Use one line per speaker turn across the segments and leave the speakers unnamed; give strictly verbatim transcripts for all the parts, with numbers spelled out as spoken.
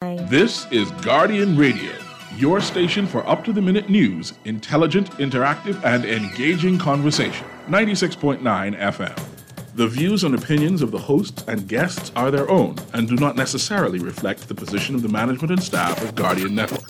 Bye.
This is Guardian Radio, your station for up-to-the-minute news, intelligent, interactive, and engaging conversation. ninety-six point nine F M. The views and opinions of the hosts and guests are their own and do not necessarily reflect the position of the management and staff of Guardian Network.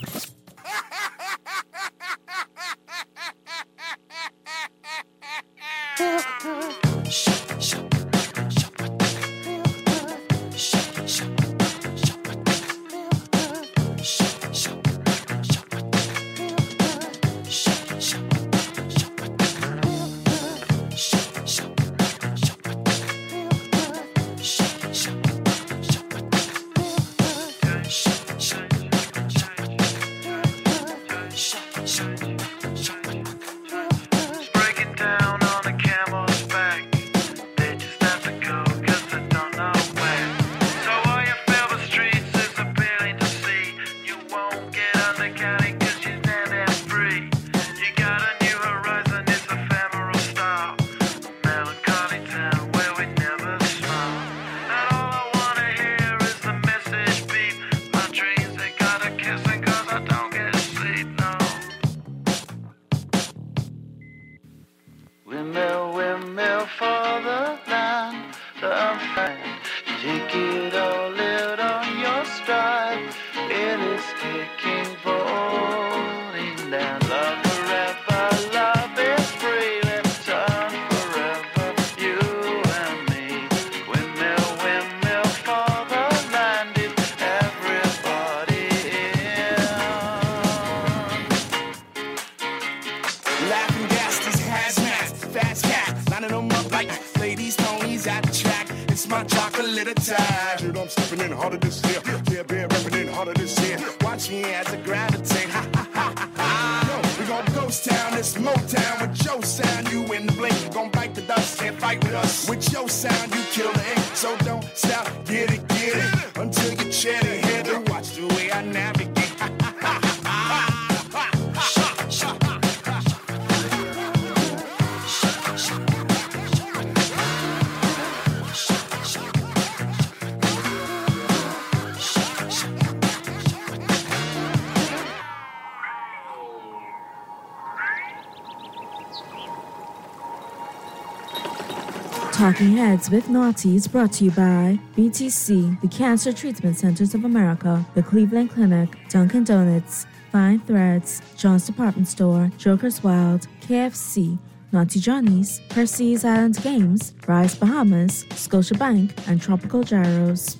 Talking Heads with Naughty is brought to you by B T C, the Cancer Treatment Centers of America, the Cleveland Clinic, Dunkin' Donuts, Fine Threads, John's Department Store, Joker's Wild, K F C, Naughty Johnny's, Percy's Island Games, Rise Bahamas, Scotiabank, and Tropical Gyros.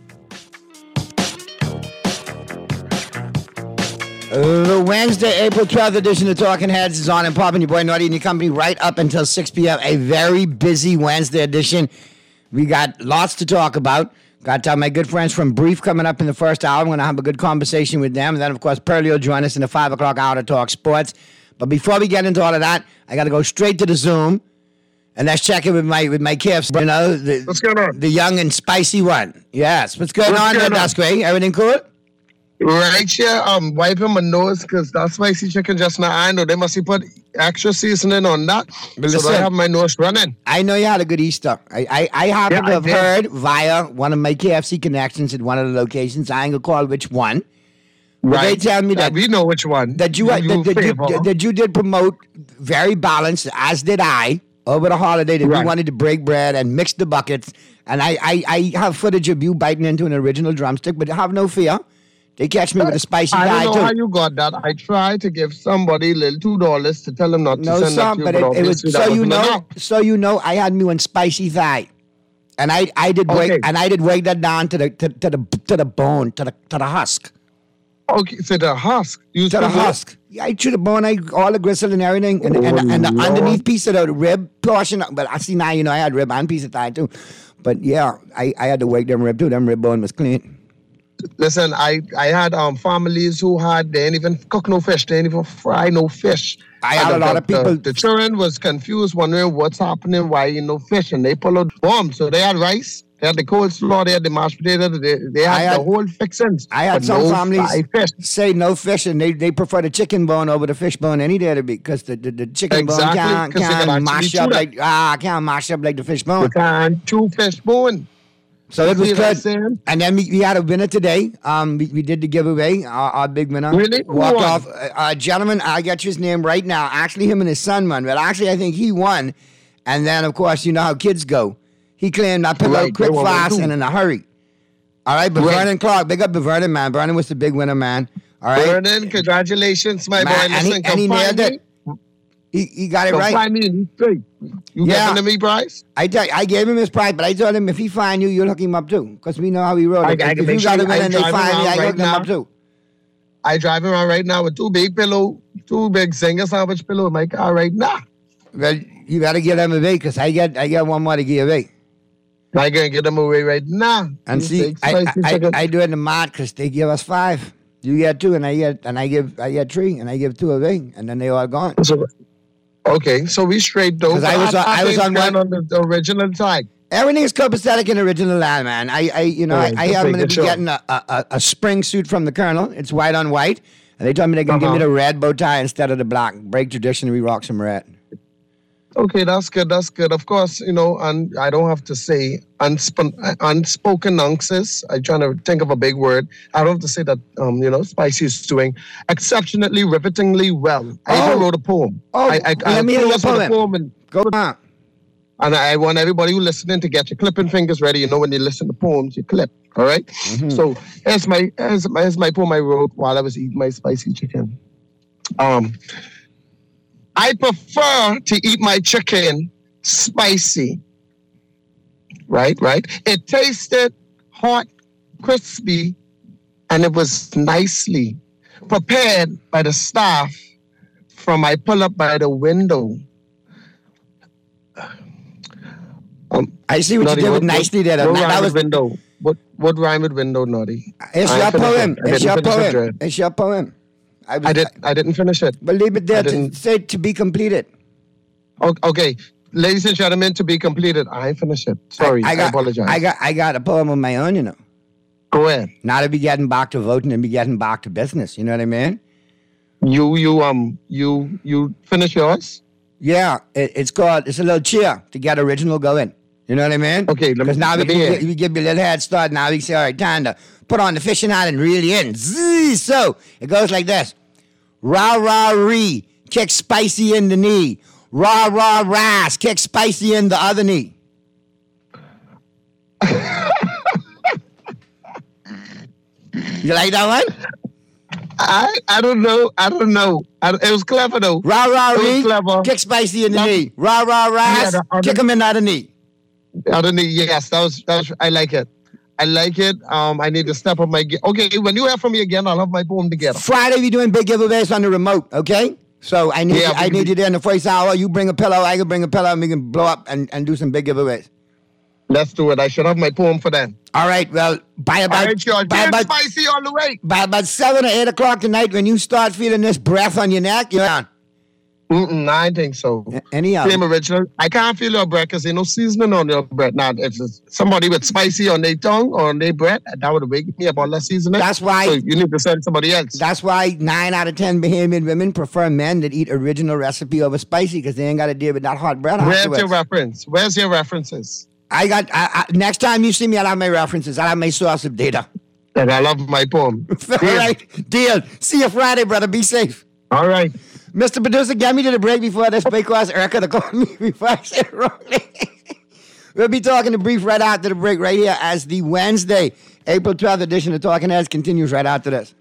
The Wednesday, April twelfth edition of Talking Heads is on and popping. Your boy Naughty and your company right up until six p.m. A very busy Wednesday edition. We got lots to talk about. Got to have my good friends from Brief coming up in the first hour. I'm going to have a good conversation with them. And then, of course, Pearlie will join us in the five o'clock hour to talk sports. But before we get into all of that, I got to go straight to the Zoom. And let's check in with my with my K F C. You know, the,
what's going on?
The young and spicy one. Yes. What's going what's on there, Duskway? Everything cool?
Right here, um, wiping my nose because that spicy chicken just now. I know they must have put extra seasoning on that. But so listen, I have my nose running.
I know you had a good Easter. I I, I happen yeah, to have heard via one of my K F C connections at one of the locations. I ain't gonna call which one. Right. They tell me that
yeah, we know which one.
That you, that, you, that, that, you that you did promote very balanced, as did I, over the holiday. That right. we wanted to break bread and mix the buckets. And I, I I have footage of you biting into an original drumstick, but have no fear. They catch me with a spicy guy, too.
I don't know how you got that. I tried to give somebody a little two dollars to tell them not to
no,
send
some,
that to you.
But it, it was, so you know, enough. so you know, I had me one spicy thigh, and I I did okay. break and I did break that down to the to, to the to the bone to the to the husk.
Okay, to the husk. You
to the husk. Yeah, I chewed the bone, I all the gristle and everything, and, oh, and, and, and the underneath piece of the rib portion. But I see now, you know, I had rib and piece of thigh too. But yeah, I, I had to wake them rib too. Them rib bone was clean.
Listen, I, I had um families who had, they didn't even cook no fish, they didn't even fry no fish.
I had
and
a lot
the,
of people.
The, the children was confused, wondering what's happening, why you no fish, and they pulled out bombs. So they had rice, they had the coleslaw, they had the mashed potatoes, they, they had, had the whole fixings.
I had some no families fish. say no fish, and they, they prefer the chicken bone over the fish bone any day to be, because the, the, the chicken
exactly,
bone can't, can't can mash up like, ah, can't mash up like the fish bone.
You can't chew fish bone.
So it was
See what I'm
good.
saying?
And then we, we had a winner today. Um, we, we did the giveaway. Our, our big winner
Really? Who
walked
won?
off. A, a gentleman, I'll get you his name right now. Actually, him and his son won. But actually, I think he won. And then, of course, you know how kids go. He claimed I pillow
Right,
quick,
they won
fast,
too.
and in a hurry. All right, but
Right.
Vernon Clark, big up to Vernon, man. Vernon was the big winner, man. All right.
Vernon, congratulations, my
Man,
boy.
and he-
Listen,
and
come
he
find
nailed
me.
it. He, he got it
Come
right.
find me in the street. You
Yeah.
giving to me, Bryce?
I tell you, I gave him his prize, but I told him if he find you, you'll hook him up too. Because we know how he rolled.
I-
If,
I
if
can
you
make
got
sure
a win
I
and they
drive
find me,
around
I
right
hook them
now.
up too.
I drive around right now with two big pillow, two big single sandwich pillow in my car right now.
Well, you got to give them away because I get I get one more to give away.
I gonna get them away right now.
And
You
see,
take
I,
spicy
I,
chicken.
I, I do it in the mod because they give us five. You get two, and I get and I give I get three, and I give two away, and then they all gone.
So- okay, so we straight though.
'Cause I was on- I was on
one
one-
on the, the original tag.
Everything is copacetic and original land, man. I, I you know,
All right,
I, I
just
am going to
making
be
sure.
getting a, a, a spring suit from the Colonel. It's white on white, and they told me they can give me
Uh-huh.
the red bow tie instead of the black. Break tradition, we rock some red.
Okay, that's good. That's good. Of course, you know, and I don't have to say unspun, unspoken nonsense. I'm trying to think of a big word. I don't have to say that, um, you know, Spicy is doing exceptionally, rivetingly well. I
Oh.
even wrote a poem.
Oh,
I, I,
let
I
me hear your
closed with a
poem.
poem and,
Go on.
and I want everybody who's listening to get your clipping fingers ready. You know, when you listen to poems, you clip. All right?
Mm-hmm.
So here's my, here's my here's my poem I wrote while I was eating my spicy chicken. Um, I prefer to eat my chicken spicy. Right, right. It tasted hot, crispy, and it was nicely prepared by the staff from I pull up by the window. Um,
I see what
Naughty,
you did with
what-
nicely there.
what
That,
rhyme
that was
with window. What what rhyme with window, Naughty?
it's
I
your
finished
poem.
it. I
It's
didn't
your
finish it,
poem.
Dre.
It's your poem. I, was,
I did I didn't finish it.
But leave it there
I
to
didn't-
say to be completed.
O- Okay, ladies and gentlemen, to be completed. I ain't finished it. Sorry, I,
I, got,
apologize.
I got I got a poem of my own, you know.
Go ahead.
Now to be getting back to voting and be getting back to business. You know what I mean?
You you um you you finish yours.
Yeah, it, it's called, it's a little cheer to get original going. You know what I mean?
Okay, let me-
Because now we,
let me
can
hear
get-
it.
we give you a little head start. Now we can say, all right, time to put on the fishing hat and reel you in. Zzz. So it goes like this. Rah, rah, ree, kick spicy in the knee. Rah, rah, ras, kick spicy in the other knee. You like that one?
I I don't know. I don't know. I, it was clever though.
Rah, rah,
It was
ree,
clever.
kick spicy in the
That-
knee. Rah, rah, ras,
the other-
kick him in the other knee.
I don't need. Yes, that was that was. I like it. I like it. Um, I need to step up my. Ge- okay, when you hear from me again, I'll have my poem together.
Friday, we doing big giveaways on the remote, okay? So I need
Yeah,
you, I
we-
need you there in the first hour. You bring a pillow, I can bring a pillow, and we can blow up and, and do some big giveaways.
Let's do it. I should have my poem for then.
All right, well, by
All
about,
right, y'all.
by,
Damn
about
spicy on the way.
by about seven or eight o'clock tonight, when you start feeling this breath on your neck, you're on.
Mm-mm, I ain't think so.
Anyhow,
Same original. I can't feel your breath because there's no seasoning on your breath. Now, if it's somebody with spicy on their tongue or on their breath, that would wake me up on less seasoning.
That's why-
So you need to send somebody else.
that's why nine out of ten Bahamian women prefer men that eat original recipe over spicy because they ain't got to deal with that hot breath
Where's
afterwards.
your reference? Where's your references?
I got, I, I, next time you see me, I'll have my references. I'll have my source of data.
And I love my poem.
All right, deal. See you Friday, brother. Be safe.
All right.
Mister Producer, get me to the break before this because Erica to call me before I say it wrongly. We'll be talking to Brief right after the break right here as the Wednesday, April twelfth edition of Talking Heads continues right after this.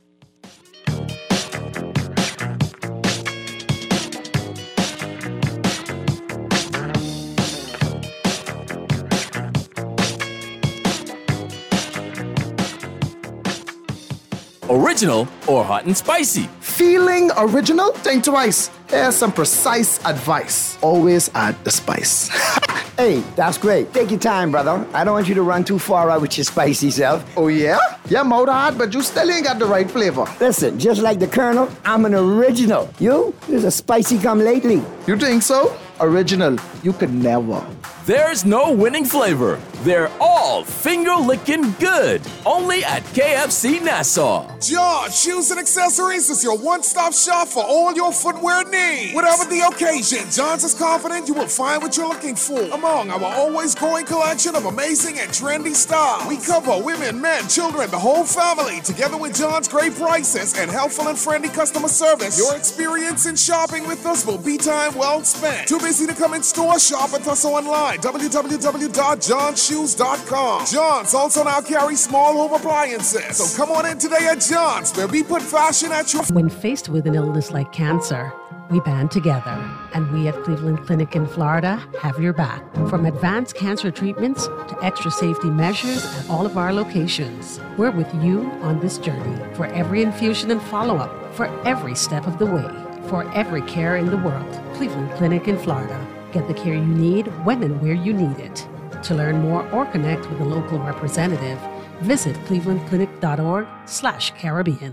Original or hot and spicy?
Feeling original? Think twice. Here's some precise advice. Always add the spice.
Hey, that's great. Take your time, brother. I don't want you to run too far out with your spicy self.
Oh yeah? Yeah, mouth hard, but you still ain't got the right flavor.
Listen, just like the Colonel, I'm an original. You? There's a spicy come lately.
You think so? Original. You could never.
There's no winning flavor, They're all finger-licking good. Only at K F C Nassau.
John Shoes and Accessories is your one-stop shop for all your footwear needs. Whatever the occasion, John's is confident you will find what you're looking for among our always growing collection of amazing and trendy styles. We cover women, men, children, the whole family. Together with John's great prices and helpful and friendly customer service, your experience in shopping with us will be time well spent. Too busy to come in store? Shop with us online. w w w dot john shoes dot com. John's also now carries small home appliances. So come on in today at John's, where we put fashion at your...
When faced with an illness like cancer, we band together, and we at Cleveland Clinic in Florida have your back. From advanced cancer treatments to extra safety measures at all of our locations, we're with you on this journey for every infusion and follow-up, for every step of the way, for every care in the world. Cleveland Clinic in Florida. Get the care you need when and where you need it. To learn more or connect with a local representative, visit clevelandclinic.org slash Caribbean.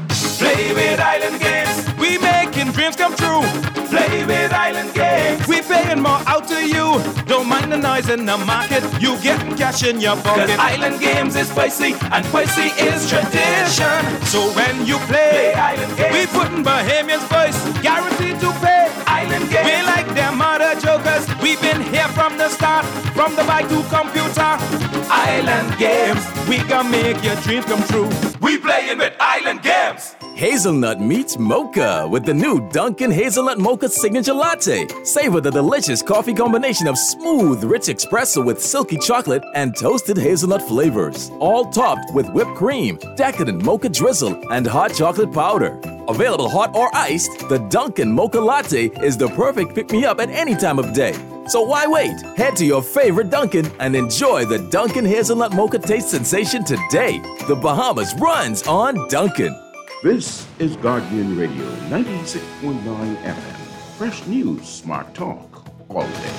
Play with Island Games, we making dreams come true. Play with Island Games, we paying more out to you. Don't mind the noise in the market, you getting cash in your pocket. 'Cause Island Games is spicy, and spicy is tradition. So when you play, play Island Games, we putting Bahamians first, guaranteed to pay. Island Games, we like them other jokers, we've been here from the start, from the bike to computer. Island Games, we can make your dreams come true. We playing with Island Games.
Hazelnut meets mocha with the new Dunkin' Hazelnut Mocha Signature Latte. Savor the delicious coffee combination of smooth, rich espresso with silky chocolate and toasted hazelnut flavors. All topped with whipped cream, decadent mocha drizzle, and hot chocolate powder. Available hot or iced, the Dunkin' Mocha Latte is the perfect pick-me-up at any time of day. So why wait? Head to your favorite Dunkin' and enjoy the Dunkin' Hazelnut Mocha taste sensation today. The Bahamas runs on Dunkin'.
This is Guardian Radio ninety-six point nine F M. Fresh news, smart talk, all day.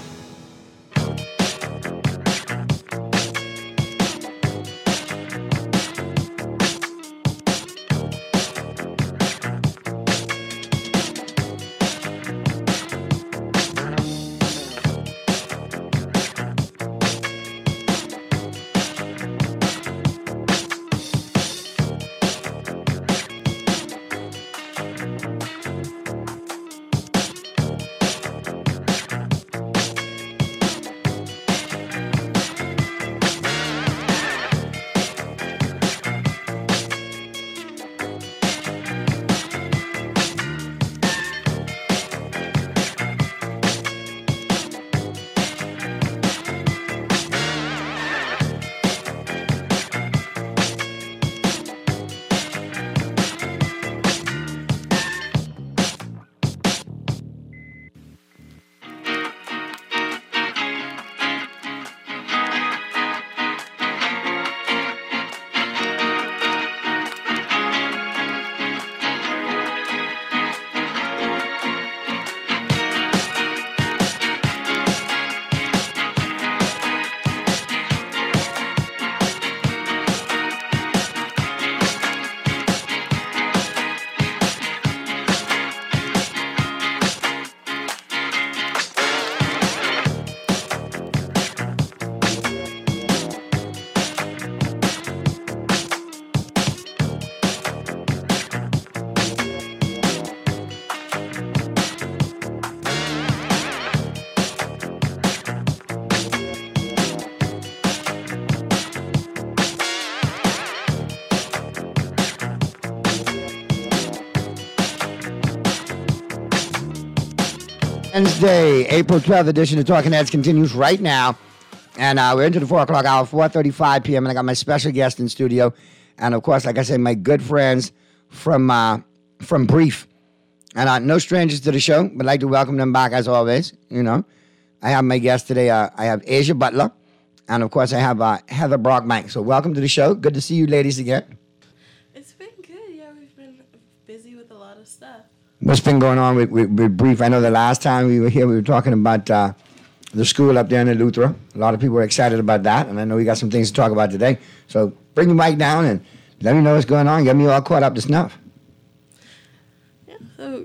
Wednesday, April twelfth edition of Talking Heads continues right now. And uh, we're into the four o'clock hour, four thirty-five p.m. And I got my special guest in studio. And, of course, like I said, my good friends from uh, from Brief. And uh, no strangers to the show, but I'd like to welcome them back as always. You know, I have my guest today. Uh, I have Asia Butler. And, of course, I have uh, Heather Brockbank. So welcome to the show. Good to see you ladies again.
It's been good. Yeah, we've been busy with a lot of stuff.
What's been going on with, with, with Brief? I know the last time we were here, we were talking about uh, the school up there in Eleuthera. A lot of people were excited about that, and I know we got some things to talk about today. So bring the mic down and let me know what's going on. Get me all caught up to snuff.
Yeah, so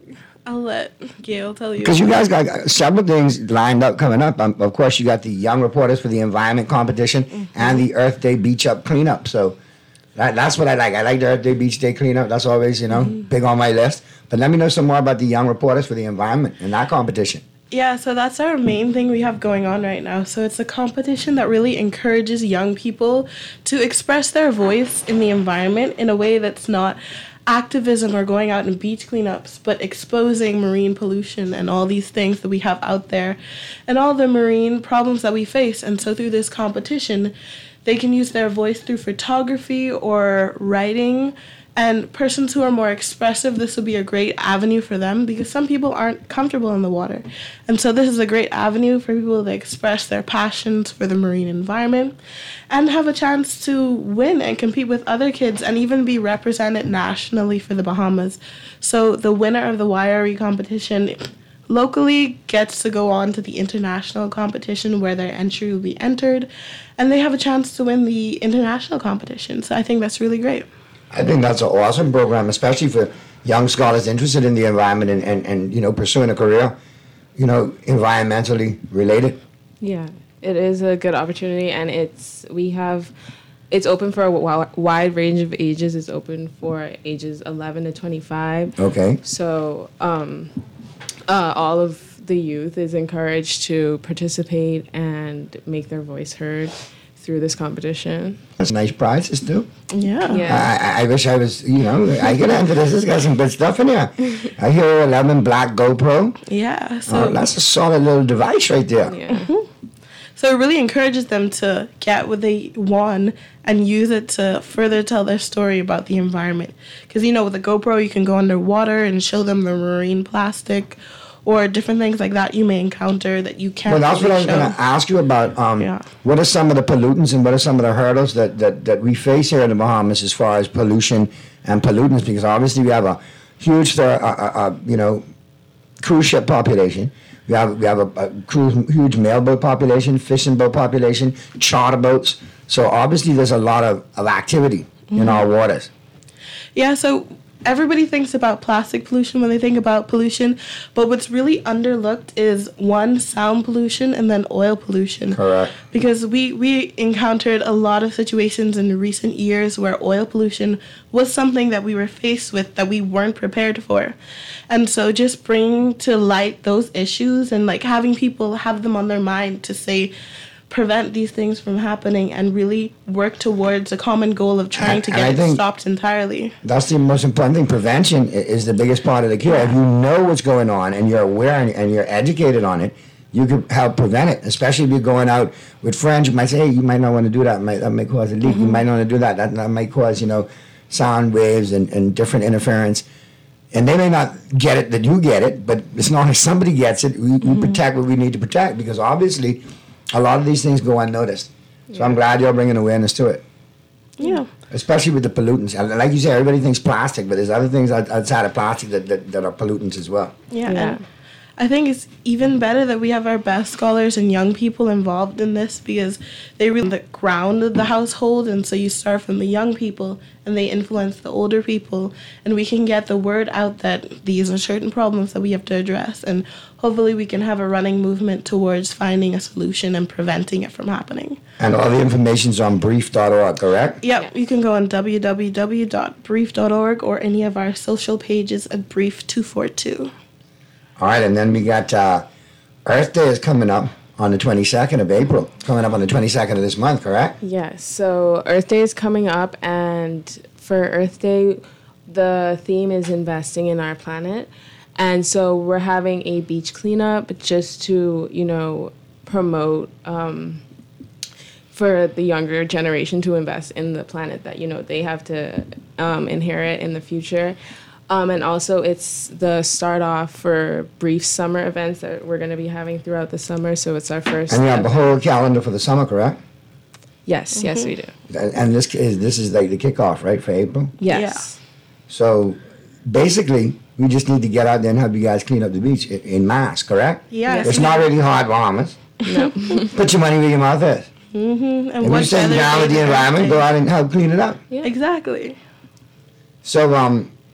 I'll let Gail tell you.
Because you guys got several things lined up coming up. Um, of course, you got the Young Reporters for the Environment competition mm-hmm. and the Earth Day Beach Up cleanup. So that, that's what I like. I like the Earth Day Beach Day cleanup. That's always, you know, mm-hmm. big on my list. But let me know some more about the Young Reporters for the Environment and that competition.
Yeah, so that's our main thing we have going on right now. So it's a competition that really encourages young people to express their voice in the environment in a way that's not activism or going out and beach cleanups, but exposing marine pollution and all these things that we have out there and all the marine problems that we face. And so through this competition, they can use their voice through photography or writing. And persons who are more expressive, this will be a great avenue for them because some people aren't comfortable in the water. And so this is a great avenue for people to express their passions for the marine environment and have a chance to win and compete with other kids and even be represented nationally for the Bahamas. So the winner of the Y R E competition locally gets to go on to the international competition where their entry will be entered, and they have a chance to win the international competition. So I think that's really great.
I think that's an awesome program, especially for young scholars interested in the environment and, and, and you know, pursuing a career, you know, environmentally related.
Yeah, it is a good opportunity, and it's we have it's open for a w- wide range of ages. It's open for ages eleven to twenty-five.
Okay.
So um, uh, all of the youth is encouraged to participate and make their voice heard through this competition.
That's nice prizes too.
Yeah.
yeah.
I, I wish I was, you know, I get into this. It's got some good stuff in here. I hear eleven black GoPro.
Yeah. So
oh, that's a solid little device right there.
Yeah.
Mm-hmm. So it really encourages them to get what they won and use it to further tell their story about the environment. Because, you know, with a GoPro, you can go underwater and show them the marine plastic or different things like that you may encounter that you can't.
Well, that's
really
what I was
show.
going to ask you about. Um,
Yeah.
What are some of the pollutants and what are some of the hurdles that, that, that we face here in the Bahamas as far as pollution and pollutants? Because obviously we have a huge, uh, uh, uh, you know, cruise ship population. We have we have a, a cruise, huge mail boat population, fishing boat population, charter boats. So obviously there's a lot of, of activity mm-hmm. in our waters.
Yeah, so everybody thinks about plastic pollution when they think about pollution, but what's really underlooked is, one, sound pollution and then oil pollution.
Correct.
Because we, we encountered a lot of situations in recent years where oil pollution was something that we were faced with that we weren't prepared for. And so just bringing to light those issues and like having people have them on their mind to say, prevent these things from happening and really work towards a common goal of trying
and,
to get it stopped entirely.
That's the most important thing. Prevention is the biggest part of the cure. If you know what's going on and you're aware and, and you're educated on it, you can help prevent it, especially if you're going out with friends. You might say, hey, you might not want to do that. That might, that might cause a leak. Mm-hmm. You might not want to do that. That, that might cause, you know, sound waves and, and different interference. And they may not get it that you get it, but as long as somebody gets it, we, mm-hmm. we protect what we need to protect, because obviously a lot of these things go unnoticed. So yeah. I'm glad you're bringing awareness to it.
Yeah.
Especially with the pollutants. Like you said, everybody thinks plastic, but there's other things outside of plastic that, that, that are pollutants as well.
Yeah.
yeah.
And I think it's even better that we have our best scholars and young people involved in this, because they really the ground of the household, and so you start from the young people and they influence the older people, and we can get the word out that these are certain problems that we have to address, and hopefully we can have a running movement towards finding a solution and preventing it from happening.
And all the information's on brief dot org, correct?
Yep, yes. You can go on w w w dot brief dot org or any of our social pages at brief two four two.
All right, and then we got uh, Earth Day is coming up on the twenty-second of April. Coming up on the twenty-second of this month, correct?
Yes, so Earth Day is coming up, and for Earth Day, the theme is investing in our planet. And so we're having a beach cleanup just to, you know, promote um, for the younger generation to invest in the planet that, you know, they have to um, inherit in the future. Um, and also it's the start off for brief summer events that we're going to be having throughout the summer. So it's our first.
And you have the whole calendar for the summer, correct?
Yes, mm-hmm. yes, we do.
And, and this is this is like the kickoff, right, for April?
Yes.
Yeah.
So basically, we just need to get out there and help you guys clean up the beach in, in mass, correct?
Yes.
It's not really hard, Bahamas.
No.
Put your money where your mouth is.
Mm-hmm. And
if you sit down with the environment, go out and help clean it up.
Yeah. Exactly.
So, um,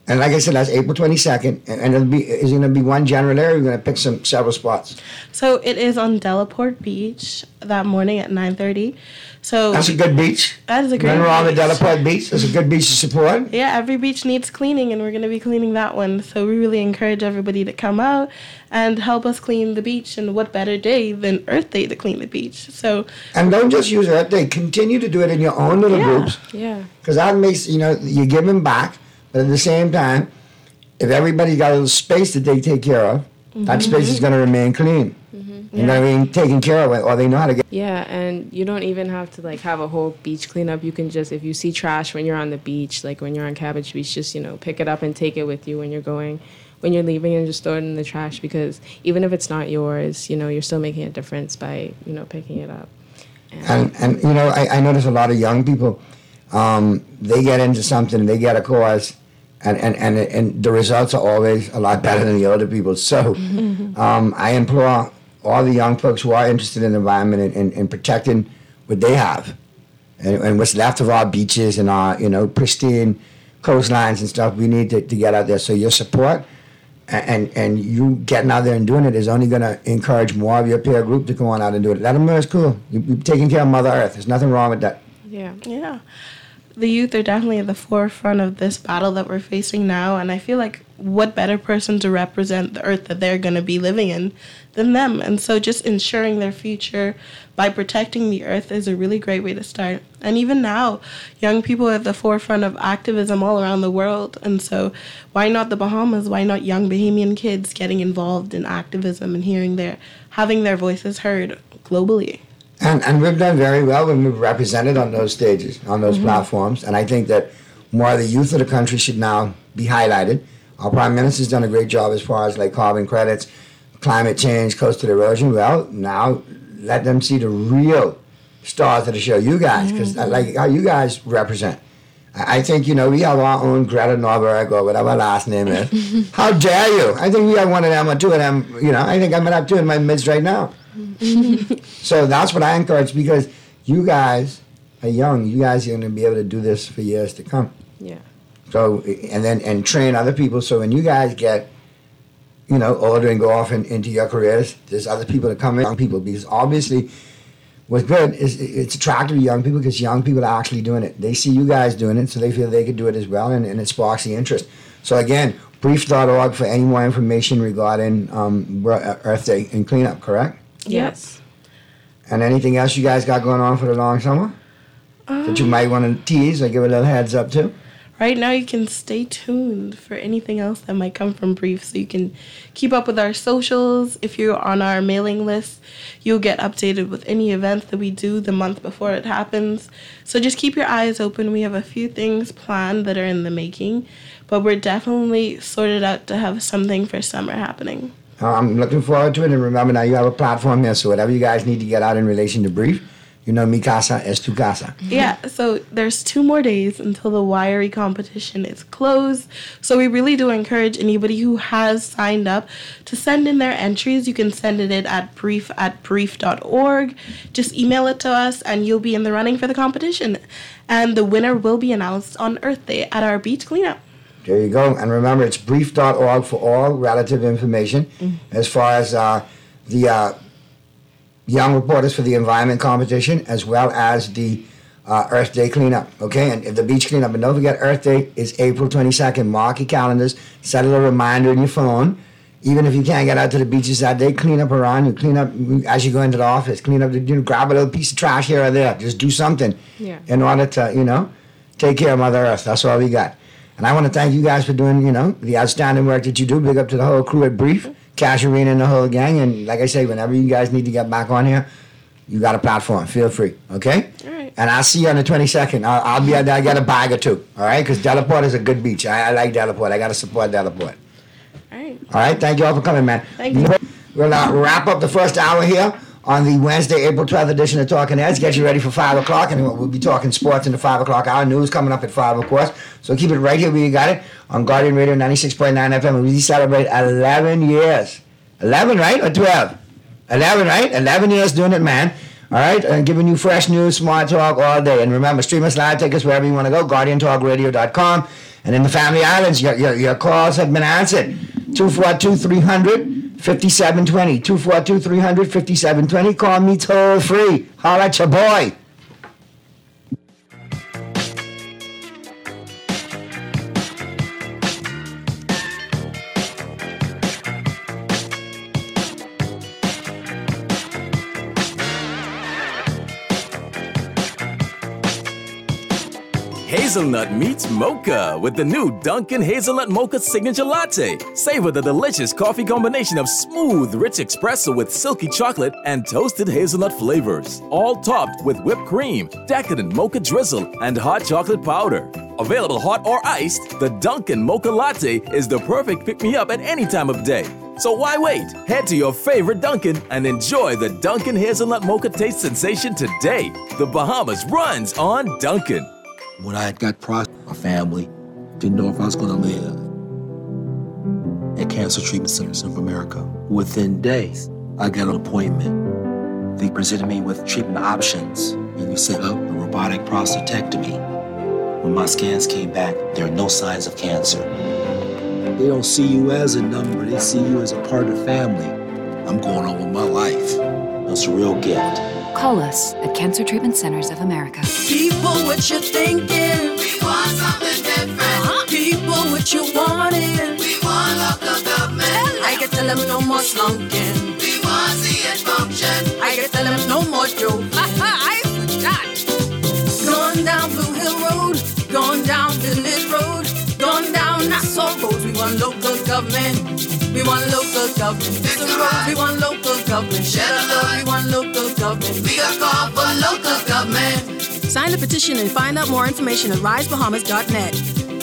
And like I said, that's April twenty-second. And, and it'll be, is it going to be one general area? Or you're going to pick some several spots?
So it is on Delaport Beach that morning at nine thirty. So
that's a good beach.
That is a great
beach. Nothing wrong with
beach.
Delaport Beach. That's a good beach to support.
Yeah, every beach needs cleaning, and we're going to be cleaning that one. So we really encourage everybody to come out and help us clean the beach. And what better day than Earth Day to clean the beach? So
and don't just use Earth Day. Continue to do it in your own little
yeah,
groups.
Yeah.
Because that makes, you know, you're giving back. But at the same time, if everybody's got a little space that they take care of, mm-hmm. that space is going to remain clean. Mm-hmm. You know what I mean? Taken care of, or they know how to get.
Yeah, and you don't even have to like have a whole beach cleanup. You can just, if you see trash when you're on the beach, like when you're on Cabbage Beach, just, you know, pick it up and take it with you when you're going, when you're leaving, and just throw it in the trash, because even if it's not yours, you know, you're still making a difference by, you know, picking it up.
And, and, and you know, I, I notice a lot of young people, um, they get into something, they get a cause, and, and, and, and the results are always a lot better than the older people. So um, I implore all the young folks who are interested in the environment and, and, and protecting what they have and, and what's left of our beaches and our, you know, pristine coastlines and stuff, we need to, to get out there. So your support and, and you getting out there and doing it is only going to encourage more of your peer group to go on out and do it. Let them know it's cool. You, you're taking care of Mother Earth. There's nothing wrong with that.
Yeah. Yeah. The youth are definitely at the forefront of this battle that we're facing now, and I feel like what better person to represent the earth that they're going to be living in than them. And so just ensuring their future by protecting the earth is a really great way to start. And even now, young people are at the forefront of activism all around the world. And so why not the Bahamas? Why not young Bahamian kids getting involved in activism and hearing their, having their voices heard globally?
And and we've done very well when we've represented on those stages, on those mm-hmm. platforms. And I think that more of the youth of the country should now be highlighted. Our Prime Minister's done a great job as far as like carbon credits, climate change, coastal erosion. Well, now let them see the real stars of the show, you guys, because mm-hmm. like how you guys represent. I think, you know, we have our own Greta Thunberg or whatever her last name is. How dare you? I think we have one of them or two of them, you know. I think I might have two in my midst right now. So that's what I encourage, because you guys are young. You guys are going to be able to do this for years to come.
Yeah. So,
and then, and train other people. So when you guys get, you know, older and go off in, into your careers, there's other people that come in, young people, because obviously what's good is it's attractive to young people because young people are actually doing it. They see you guys doing it, so they feel they could do it as well, and, and it sparks the interest. So again, brief dot org for any more information regarding um, Earth Day and cleanup, correct?
Yes.
And anything else you guys got going on for the long summer um, that you might want to tease or give a little heads up to?
Right now, you can stay tuned for anything else that might come from Brief, so you can keep up with our socials. If you're on our mailing list, you'll get updated with any events that we do the month before it happens. So just keep your eyes open. We have a few things planned that are in the making, but we're definitely sorted out to have something for summer happening.
I'm looking forward to it, and remember now you have a platform here, so whatever you guys need to get out in relation to Brief, you know, mi casa es tu casa.
Yeah, so there's two more days until the wiry competition is closed. So we really do encourage anybody who has signed up to send in their entries. You can send it in at brief at brief dot org. Just email it to us, and you'll be in the running for the competition. And the winner will be announced on Earth Day at our beach cleanup.
There you go. And remember, it's brief dot org for all relative information mm-hmm. as far as uh, the uh, Young Reporters for the Environment competition, as well as the uh, Earth Day cleanup. Okay, and if the beach cleanup, and don't forget, Earth Day is April twenty-second. Mark your calendars, set a little reminder in your phone. Even if you can't get out to the beaches that day, clean up around. You clean up as you go into the office. Clean up, you know, grab a little piece of trash here or there. Just do something
yeah.
in order to, you know, take care of Mother Earth. That's all we got. And I want to thank you guys for doing, you know, the outstanding work that you do. Big up to the whole crew at Brief, Casharina and the whole gang. And like I say, whenever you guys need to get back on here, you got a platform. Feel free, okay?
All right.
And I'll see you on the twenty-second. I'll, I'll be out there. I got a bag or two, all right? Because Delaport is a good beach. I, I like Delaport. I got to support Delaport.
All right.
All right? Thank you all for coming, man.
Thank you.
We'll uh, wrap up the first hour here on the Wednesday, April twelfth edition of Talking Heads. Get you ready for five o'clock, and we'll be talking sports in the five o'clock hour. News coming up at five, of course. So keep it right here where you got it on Guardian Radio ninety-six point nine F M. And we celebrate eleven years. eleven, right? Or twelve? eleven, right? eleven years doing it, man. All right, and giving you fresh news, smart talk all day. And remember, stream us live, take us wherever you want to go, guardian talk radio dot com. And in the Family Islands, your, your, your calls have been answered. two four two, three hundred, fifty-seven twenty. two four two, three hundred, fifty-seven twenty. Call me toll free. Holla at your boy.
Hazelnut meets mocha with the new Dunkin' Hazelnut Mocha Signature Latte. Savor the delicious coffee combination of smooth, rich espresso with silky chocolate and toasted hazelnut flavors. All topped with whipped cream, decadent mocha drizzle, and hot chocolate powder. Available hot or iced, the Dunkin' Mocha Latte is the perfect pick-me-up at any time of day. So why wait? Head to your favorite Dunkin' and enjoy the Dunkin' Hazelnut Mocha taste sensation today. The Bahamas runs on Dunkin'.
When I got prostate, my family didn't know if I was going to live. At Cancer Treatment Centers of America, within days, I got an appointment. They presented me with treatment options, and we set up a robotic prostatectomy. When my scans came back, there are no signs of cancer. They don't see you as a number, they see you as a part of the family. I'm going on with my life. It's a real gift.
Call us at Cancer Treatment Centers of America.
People, what you thinking? We want something different. Uh-huh. People, what you wanting? We want local government. I can tell them no more slunking. We want to see it function. I can tell them no more joking. I forgot. Going down Blue Hill Road, going down Village Road, going down Nassau Road. We want local government. We want local government. It's a road. We want local government. Shed a love. We want local government. We are called for local government.
Sign the petition and find out more information at rise bahamas dot net.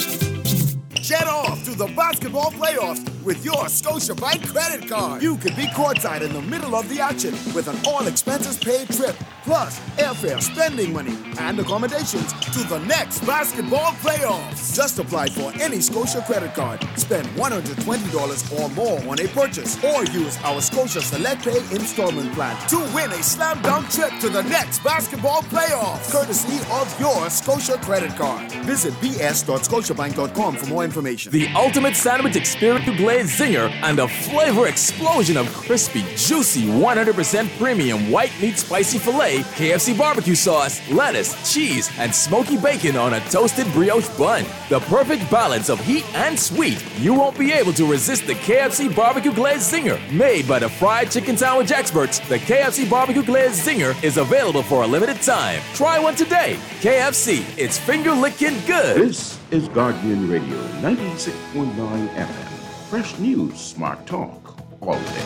Jet off to the basketball playoffs with your Scotiabank credit card. You could be courtside in the middle of the action with an all-expenses-paid trip, plus airfare, spending money, and accommodations to the next basketball playoffs. Just apply for any Scotia credit card, spend one hundred twenty dollars or more on a purchase, or use our Scotia Select Pay installment plan to win a slam dunk trip to the next basketball playoffs, courtesy of your Scotia credit card. Visit b s dot scotiabank dot com for more information.
The ultimate sandwich experience glazed zinger and a flavor explosion of crispy, juicy, one hundred percent premium white meat spicy filet, K F C barbecue sauce, lettuce, cheese, and smoky bacon on a toasted brioche bun. The perfect balance of heat and sweet. You won't be able to resist the K F C barbecue glazed zinger. Made by the fried chicken sandwich experts, the K F C barbecue glazed zinger is available for a limited time. Try one today. K F C, it's finger-licking good.
This is Guardian Radio, ninety-six point nine F M. Fresh news, smart talk, all day.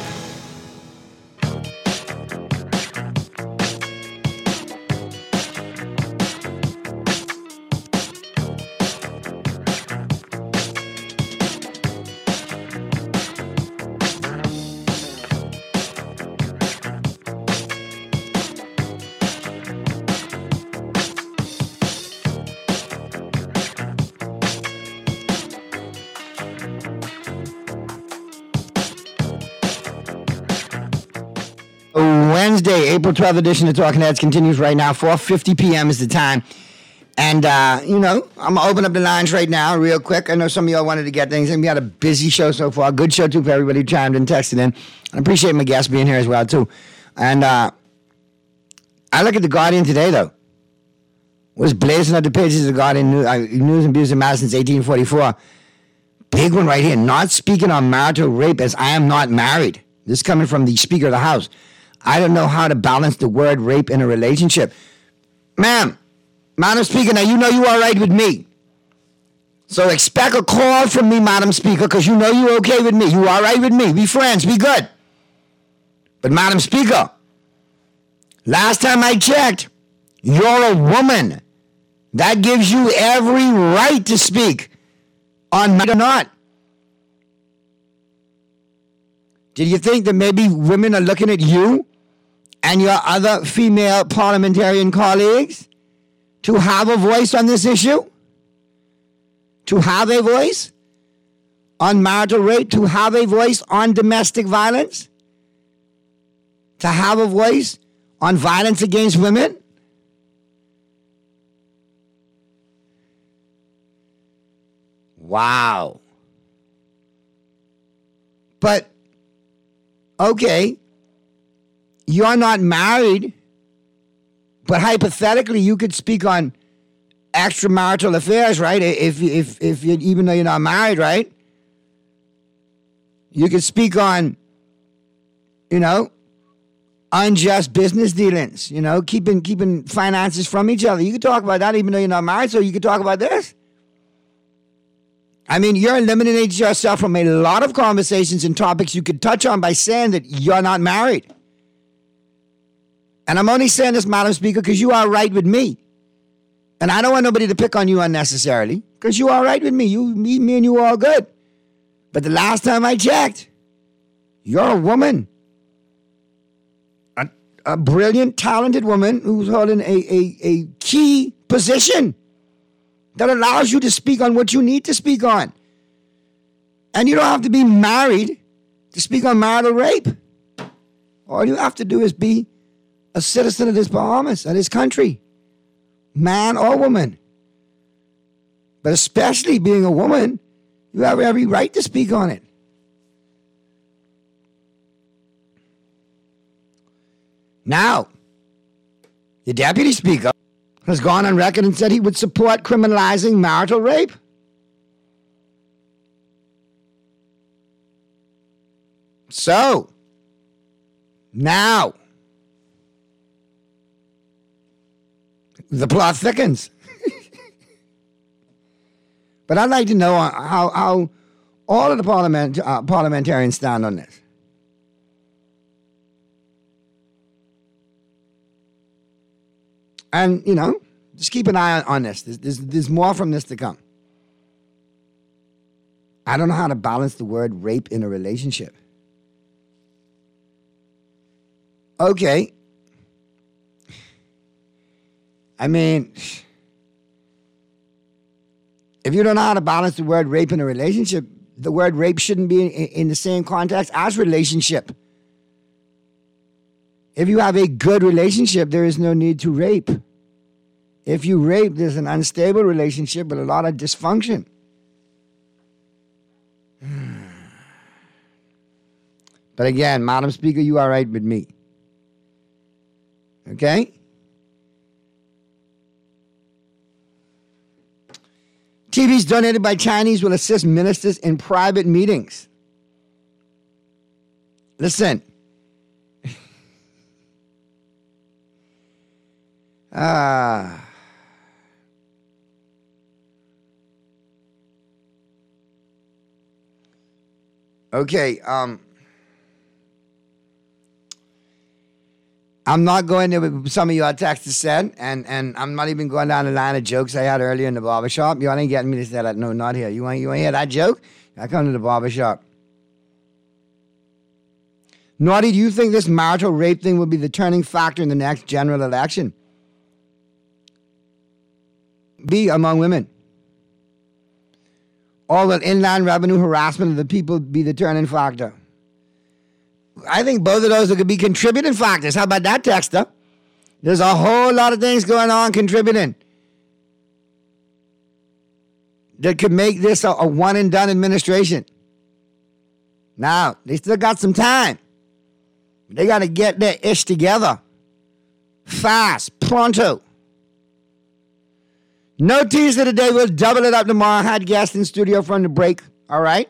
Wednesday, April twelfth edition of Talking Heads continues right now. four fifty p.m. is the time. And, uh, you know, I'm going to open up the lines right now real quick. I know some of y'all wanted to get things in. We had a busy show so far. Good show, too, for everybody who chimed in, texted in. I appreciate my guests being here as well, too. And uh, I look at The Guardian today, though. Was blazing up the pages of The Guardian News, uh, News and Views in Mass since eighteen forty-four. Big one right here. Not speaking on marital rape as I am not married. This is coming from the Speaker of the House. I don't know how to balance the word rape in a relationship. Ma'am, Madam Speaker, now you know you are right with me. So expect a call from me, Madam Speaker, because you know you're okay with me. You are right with me. Be friends. Be good. But Madam Speaker, last time I checked, you're a woman. That gives you every right to speak on matter or not. Did you think that maybe women are looking at you and your other female parliamentarian colleagues to have a voice on this issue? To have a voice on marital rape? To have a voice on domestic violence? To have a voice on violence against women? Wow. But, okay, you're not married, but hypothetically you could speak on extramarital affairs, right? If, if, if you, even though you're not married, right? You could speak on, you know, unjust business dealings, you know, keeping keeping finances from each other. You could talk about that even though you're not married, so you could talk about this. I mean, you're eliminating yourself from a lot of conversations and topics you could touch on by saying that you're not married. And I'm only saying this, Madam Speaker, because you are right with me. And I don't want nobody to pick on you unnecessarily, because you are right with me. You, me, me and you are all good. But the last time I checked, you're a woman. A, a brilliant, talented woman who's holding a, a, a key position that allows you to speak on what you need to speak on. And you don't have to be married to speak on marital rape. All you have to do is be a citizen of this Bahamas, of this country, man or woman. But especially being a woman, you have every right to speak on it. Now, the deputy speaker has gone on record and said he would support criminalizing marital rape. So, now, the plot thickens. But I'd like to know how, how all of the parliament, uh, parliamentarians stand on this. And, you know, just keep an eye on, on this. There's, there's, there's more from this to come. I don't know how to balance the word rape in a relationship. Okay. I mean, if you don't know how to balance the word rape in a relationship, the word rape shouldn't be in, in the same context as relationship. If you have a good relationship, there is no need to rape. If you rape, there's an unstable relationship with a lot of dysfunction. But again, Madam Speaker, you are right with me. Okay? T Vs donated by Chinese will assist ministers in private meetings. Listen. Ah. Okay, um, I'm not going to some of your texts said, and, and I'm not even going down the line of jokes I had earlier in the barbershop. You ain't getting me to say that. No, not here. You want you want to hear that joke? I come to the barbershop. Naughty, do you think this marital rape thing will be the turning factor in the next general election? B, among women. Or will inland revenue harassment of the people be the turning factor? I think both of those could be contributing factors. How about that, Texter? There's a whole lot of things going on contributing that could make this a, a one-and-done administration. Now, they still got some time. They got to get their ish together. Fast, pronto. No teaser today. We'll double it up tomorrow. Had guests in studio from the break. All right?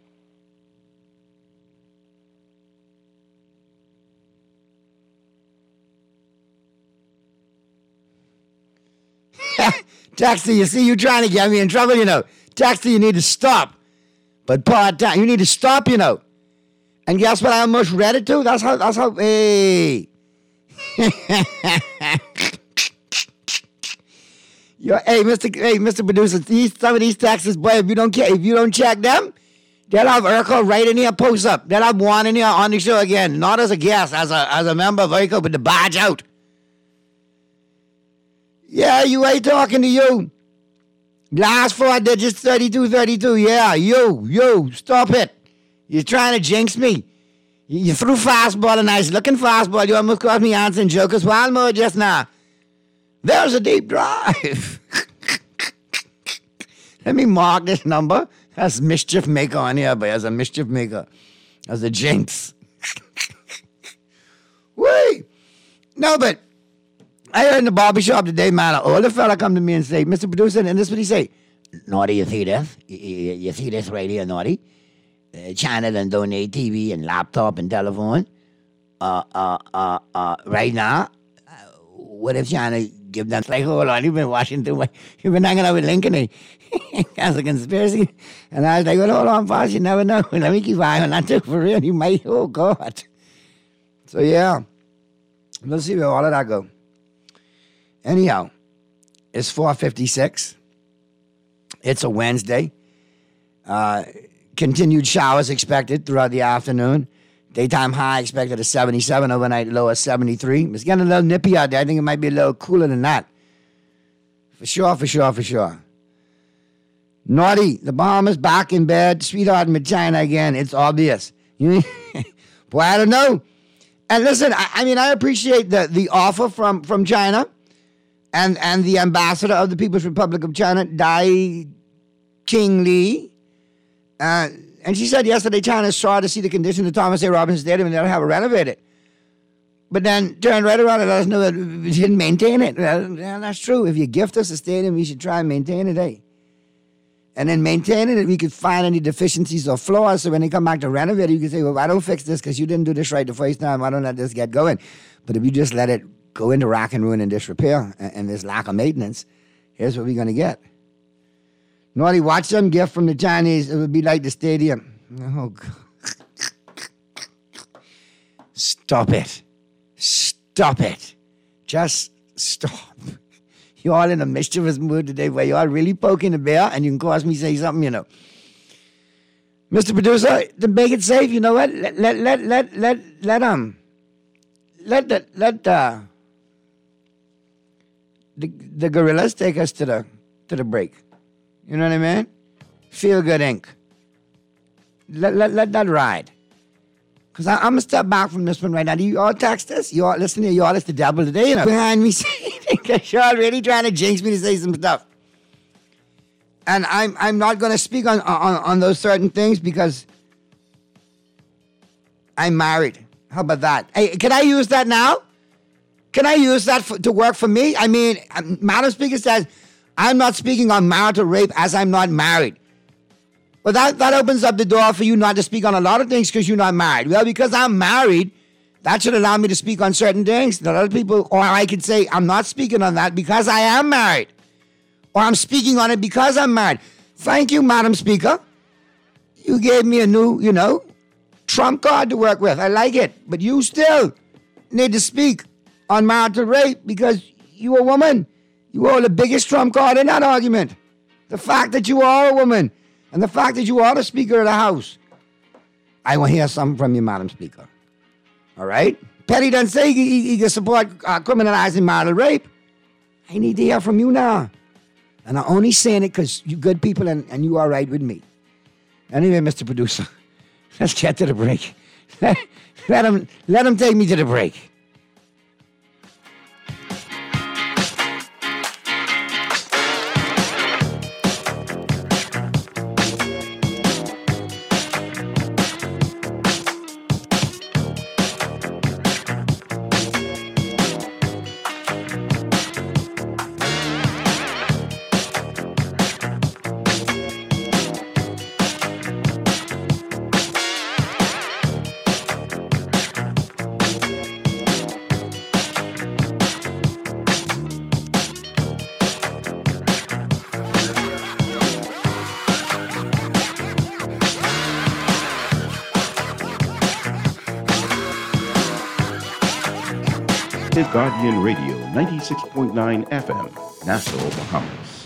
Texter, you see, you trying to get me in trouble, you know. Texter, you need to stop. But part time, you need to stop, you know. And guess what I almost read it to? That's how, that's how, hey. Yo, hey, Mister Hey, Mister Producer, these, some of these taxes, boy, if you don't care, if you don't check them, they'll have Urkel right in here, post up. They'll have Juan in here on the show again, not as a guest, as a as a member of Urkel, but the badge out. Yeah, you ain't talking to you. Last four digits, thirty-two thirty-two. Yeah, you, you, stop it. You're trying to jinx me. You, you threw fastball, a nice looking fastball. You almost caused me answering Joker's wild mode just now. There's a deep drive. Let me mark this number. That's mischief maker on here, but as a mischief maker. As a jinx. Wait. No, but I heard in the barbershop today, man, an older fella come to me and say, Mister Producer, and this is what he say. Naughty, you see this? You, you, you see this right here, Naughty? Uh, China done donate T V and laptop and telephone. Uh, uh, uh, uh, right now, uh, what if China give them, like, hold on, you've been watching too much. You've been hanging out with Lincoln. Eh? That's a conspiracy. And I was like, well, hold on, boss, you never know. Let me keep eyeing on that too, for real. You might, oh, God. So, yeah. Let's see where all of that go. Anyhow, it's four fifty-six. It's a Wednesday. Uh, continued showers expected throughout the afternoon. Daytime high expected at seventy-seven, overnight low at seventy-three. It's getting a little nippy out there. I think it might be a little cooler than that. For sure, for sure, for sure. Naughty, the Bahamas back in bed. Sweetheart with China again. It's obvious. Boy, I don't know. And listen, I, I mean, I appreciate the, the offer from, from China and, and the ambassador of the People's Republic of China, Dai King Lee. Uh, and she said yesterday China is sorry to see the condition of Thomas A. Robinson Stadium and they'll have it renovated. But then turned right around and let us know that we didn't maintain it. Well, yeah, that's true. If you gift us a stadium, we should try and maintain it, eh? And then maintaining it, we could find any deficiencies or flaws. So when they come back to renovate it, you can say, well, why don't fix this because you didn't do this right the first time. Why don't let this get going? But if you just let it go into rack and ruin and disrepair and, and this lack of maintenance, here's what we're going to get. Naughty, watch them gift from the Chinese. It would be like the stadium. Oh, God. Stop it. Stop it. Just stop. You're all in a mischievous mood today where you're all really poking the bear and you can cause me to say something, you know. Mister Producer, to make it safe, you know what? Let, let, let, let, let, let, um, let the, let, uh, the, the gorillas take us to the, to the break. You know what I mean? Feel Good Incorporated. Let, let, let that ride. Because I'm going to step back from this one right now. Do you all text us? You all listen to you all, it's the devil today, you know. Behind me saying, because you're already trying to jinx me to say some stuff. And I'm I'm not going to speak on, on, on those certain things because I'm married. How about that? Hey, can I use that now? Can I use that for, to work for me? I mean, Madam Speaker says, I'm not speaking on marital rape as I'm not married. Well, that, that opens up the door for you not to speak on a lot of things because you're not married. Well, because I'm married, that should allow me to speak on certain things that other people, or I could say, I'm not speaking on that because I am married. Or I'm speaking on it because I'm married. Thank you, Madam Speaker. You gave me a new, you know, trump card to work with. I like it. But you still need to speak on marital rape because you're a woman. You hold the biggest trump card in that argument. The fact that you are a woman. And the fact that you are the Speaker of the House. I want to hear something from you, Madam Speaker. All right? Petty doesn't say he, he, he can support uh, criminalizing marital rape. I need to hear from you now. And I'm only saying it because you're good people and, and you are right with me. Anyway, Mister Producer, let's get to the break. Let, let, him, let him take me to the break.
Guardian Radio, ninety-six point nine F M, Nassau, Bahamas.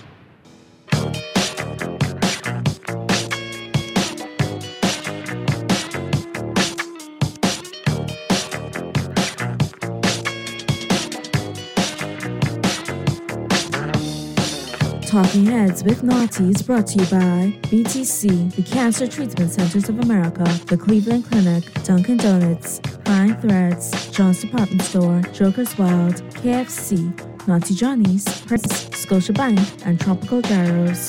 Talking Heads with Naughty is brought to you by B T C, the Cancer Treatment Centers of America, the Cleveland Clinic, Dunkin' Donuts, Fine Threads, John's Department Store, Joker's Wild, K F C, Naughty Johnny's, Prince, Scotiabank, and Tropical Gyros.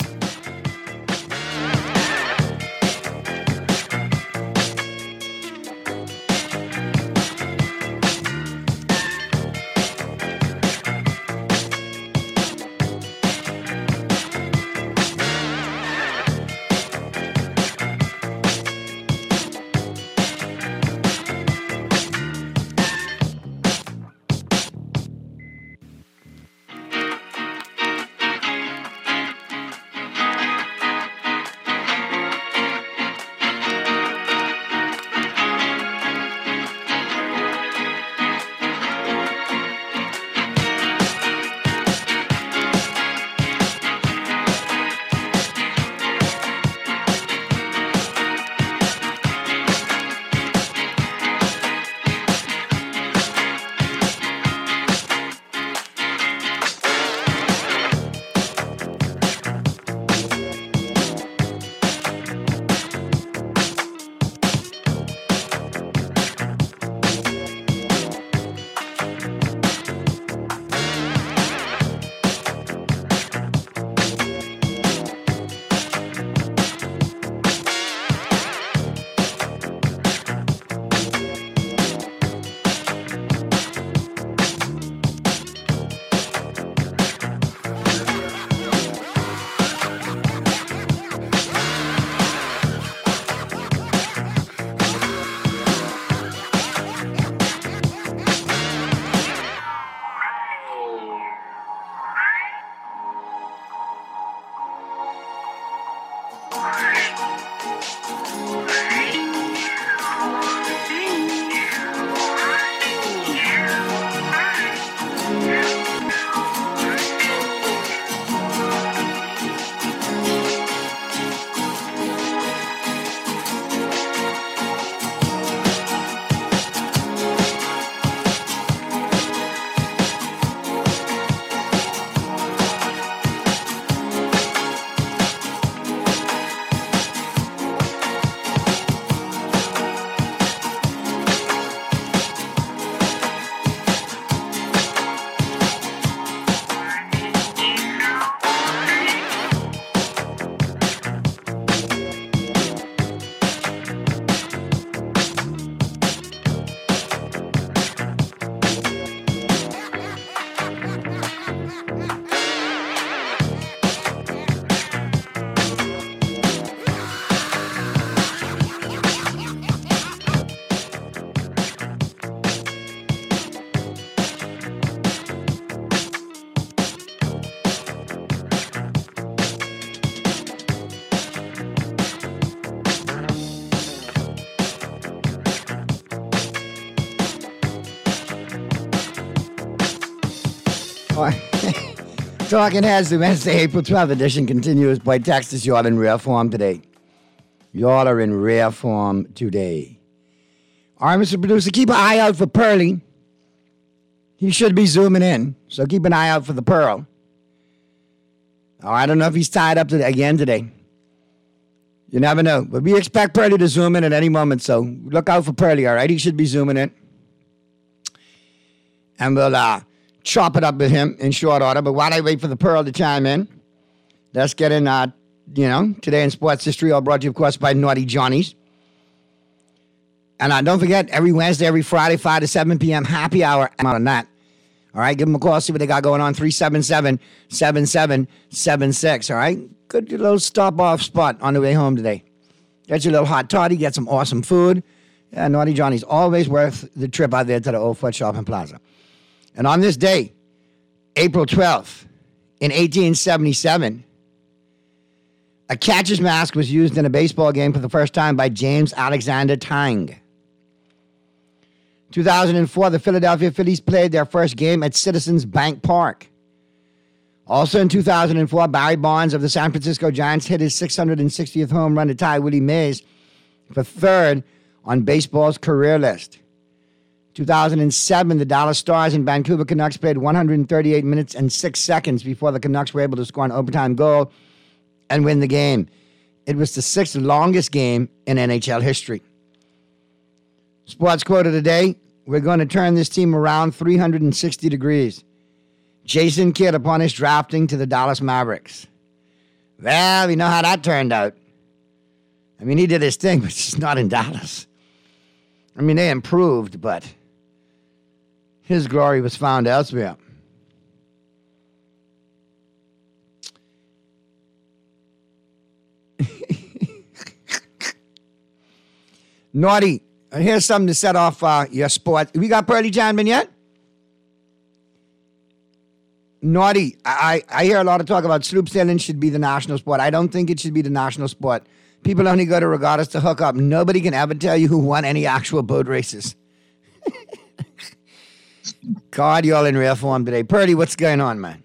Talking Heads, the Wednesday, April twelfth edition continues by Texas. Y'all in rare form today. Y'all are in rare form today. All right, Mister Producer, keep an eye out for Pearly. He should be zooming in, so keep an eye out for the Pearl. Oh, I don't know if he's tied up to again today. You never know. But we expect Pearly to zoom in at any moment, so look out for Pearly, all right? He should be zooming in. And we'll uh, chop it up with him in short order. But while I wait for the Pearl to chime in, let's get in, uh, you know, Today in Sports History, all brought to you, of course, by Naughty Johnny's. And uh, don't forget, every Wednesday, every Friday, five to seven p.m., happy hour. I'm on that. All right, give them a call, see what they got going on, three seven seven, seven seven seven six, all right? Good little stop-off spot on the way home today. Get your little hot toddy, get some awesome food. Yeah, Naughty Johnny's always worth the trip out there to the Old Foot Shopping Plaza. And on this day, April twelfth, in eighteen seventy-seven, a catcher's mask was used in a baseball game for the first time by James Alexander Tang. two thousand four, the Philadelphia Phillies played their first game at Citizens Bank Park. Also in two thousand four, Barry Bonds of the San Francisco Giants hit his six hundred sixtieth home run to tie Willie Mays for third on baseball's career list. two thousand seven, the Dallas Stars and Vancouver Canucks played one hundred thirty-eight minutes and six seconds before the Canucks were able to score an overtime goal and win the game. It was the sixth longest game in N H L history. Sports quote of the day, we're going to turn this team around three hundred sixty degrees. Jason Kidd upon his drafting to the Dallas Mavericks. Well, we know how that turned out. I mean, he did his thing, but it's not in Dallas. I mean, they improved, but his glory was found elsewhere. Naughty, here's something to set off uh, your sport. We got Pearly Janman yet? Naughty, I, I hear a lot of talk about sloop sailing should be the national sport. I don't think it should be the national sport. People only go to regattas to hook up. Nobody can ever tell you who won any actual boat races. God, you all in real form today. Purdy, what's going on, man?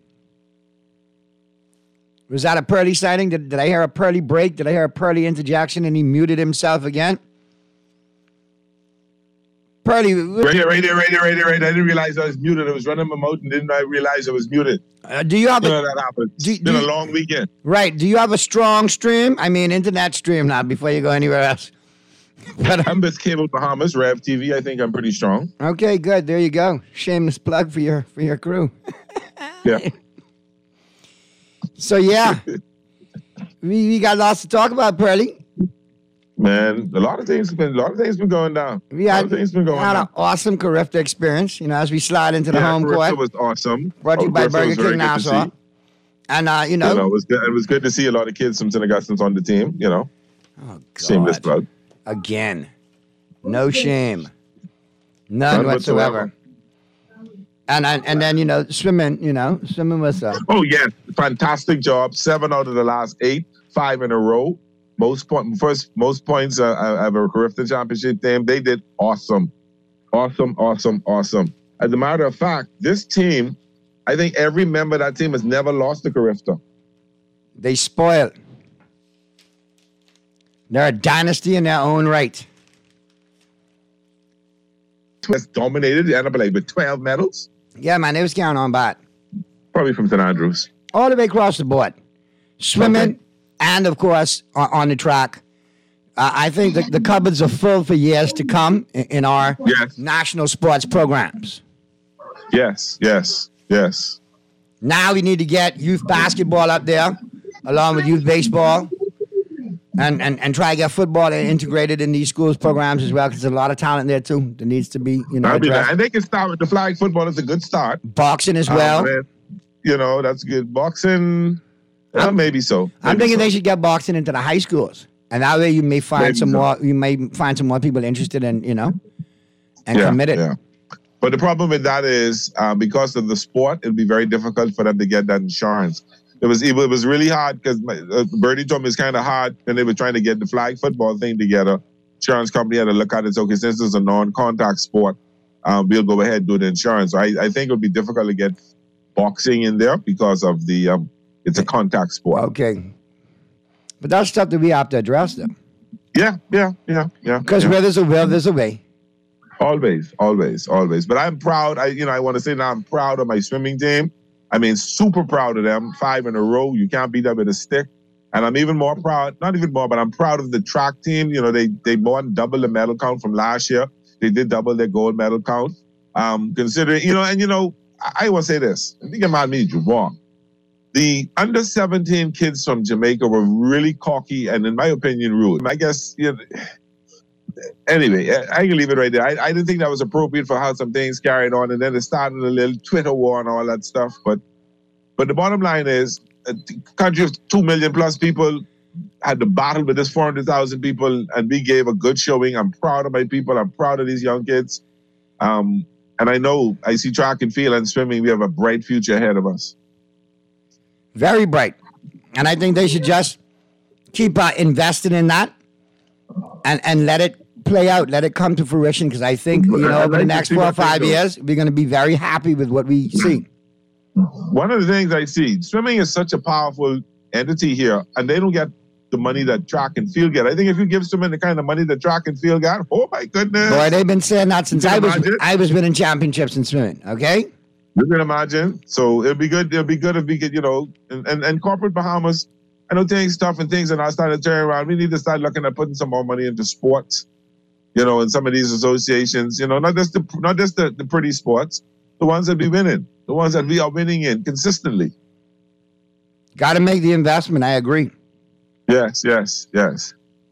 Was that a Purdy sighting? Did, did I hear a Purdy break? Did I hear a Purdy interjection and he muted himself again? Purdy.
Right there, right there, right there, right there, right there. I didn't realize I was muted. I was running my mouth and didn't I realize I was muted.
Uh, do you have
you
a,
know that happened.
Do,
it's been
do,
a long weekend.
Right. Do you have a strong stream? I mean, internet stream now before you go anywhere else.
But, I'm with Cable Bahamas, Rev T V. I think I'm pretty strong.
Okay, good. There you go. Shameless plug for your for your crew.
Yeah.
So, yeah. we, we got lots to talk about, Pearly.
Man, a lot of things have been a lot of things been going down.
We had,
a lot of things been going
had
down.
an awesome Carifta experience, you know, as we slide into the
yeah,
home
Carifta
court.
was awesome.
Brought to you
oh,
by
Carifta
Burger
was very
King
good to
Nassau.
see.
And, uh, you know.
You know, it was good. It was good to see a lot of kids from Saint Augustine's on the team, you know.
Oh, God.
Shameless plug.
Again. No shame. None,
None
whatsoever.
whatsoever.
And, and and then, you know, swimming, you know, swimming was uh
Oh, yes. Fantastic job. Seven out of the last eight. Five in a row. Most point, first most points uh, of a Carifta championship team. They did awesome, awesome, awesome, awesome. As a matter of fact, this team, I think every member of that team has never lost to Carifta.
They spoiled. They're a dynasty in their own right.
Has dominated. They ended up like with twelve medals.
Yeah, man, they was counting on by it.
Probably from Saint Andrews.
All the way across the board, swimming. Okay. And, of course, on, on the track. Uh, I think the, the cupboards are full for years to come in, in our
yes.
national sports programs.
Yes, yes, yes.
Now we need to get youth basketball up there, along with youth baseball, and, and, and try to get football integrated in these schools' programs as well, because there's a lot of talent there, too, that needs to be, you know,
addressed. And they can start with the flag football. It's a good start.
Boxing as well.
Um, you know, that's good. Boxing... Well, maybe so. Maybe
I'm thinking
so.
they should get boxing into the high schools, and that way you may find
maybe
some
so.
more. You may find some more people interested in, you know, and
yeah,
committed.
Yeah. But the problem with that is uh, because of the sport, it'll be very difficult for them to get that insurance. It was it was really hard because uh, Birdie told me it's kind of hard, and they were trying to get the flag football thing together. Insurance company had to look at it. So, okay, since it's a non-contact sport, um, we'll go ahead and do the insurance. So I, I think it'll be difficult to get boxing in there because of the. Um, It's a contact sport.
Okay. But that's stuff that we have to address, them.
Yeah, yeah, yeah, yeah.
Because
yeah.
where there's a will, there's a way.
Always, always, always. But I'm proud. I, you know, I want to say now I'm proud of my swimming team. I mean, super proud of them. Five in a row. You can't beat them with a stick. And I'm even more proud, not even more, but I'm proud of the track team. You know, they they won double the medal count from last year. They did double their gold medal count. Um, considering, you know, and you know, I, I want to say this. I think it might mean you wrong. The under seventeen kids from Jamaica were really cocky and, in my opinion, rude. I guess, you know, anyway, I, I can leave it right there. I, I didn't think that was appropriate for how some things carried on, and then it started a little Twitter war and all that stuff. But but the bottom line is, a country of two million plus people had to battle with this four hundred thousand people, and we gave a good showing. I'm proud of my people. I'm proud of these young kids. Um, and I know, I see track and field and swimming, we have a bright future ahead of us.
Very bright. And I think they should just keep uh, investing in that and, and let it play out, let it come to fruition, because I think, you know, over the next four or five years, we're going to be very happy with what we see.
One of the things I see, swimming is such a powerful entity here, and they don't get the money that track and field get. I think if you give swimming the kind of money that track and field got, oh my goodness.
Boy, they've been saying that since
You
I
can
was
imagine?
I was winning championships in swimming, okay?
You can imagine. So it'd be good. It'd be good if we could, you know, and, and, and corporate Bahamas, I know things tough and things are not starting to turn around. We need to start looking at putting some more money into sports, you know, in some of these associations, you know, not just the not just the, the pretty sports, the ones that be winning, the ones that we are winning in consistently.
Got to make the investment. I agree.
Yes, yes, yes.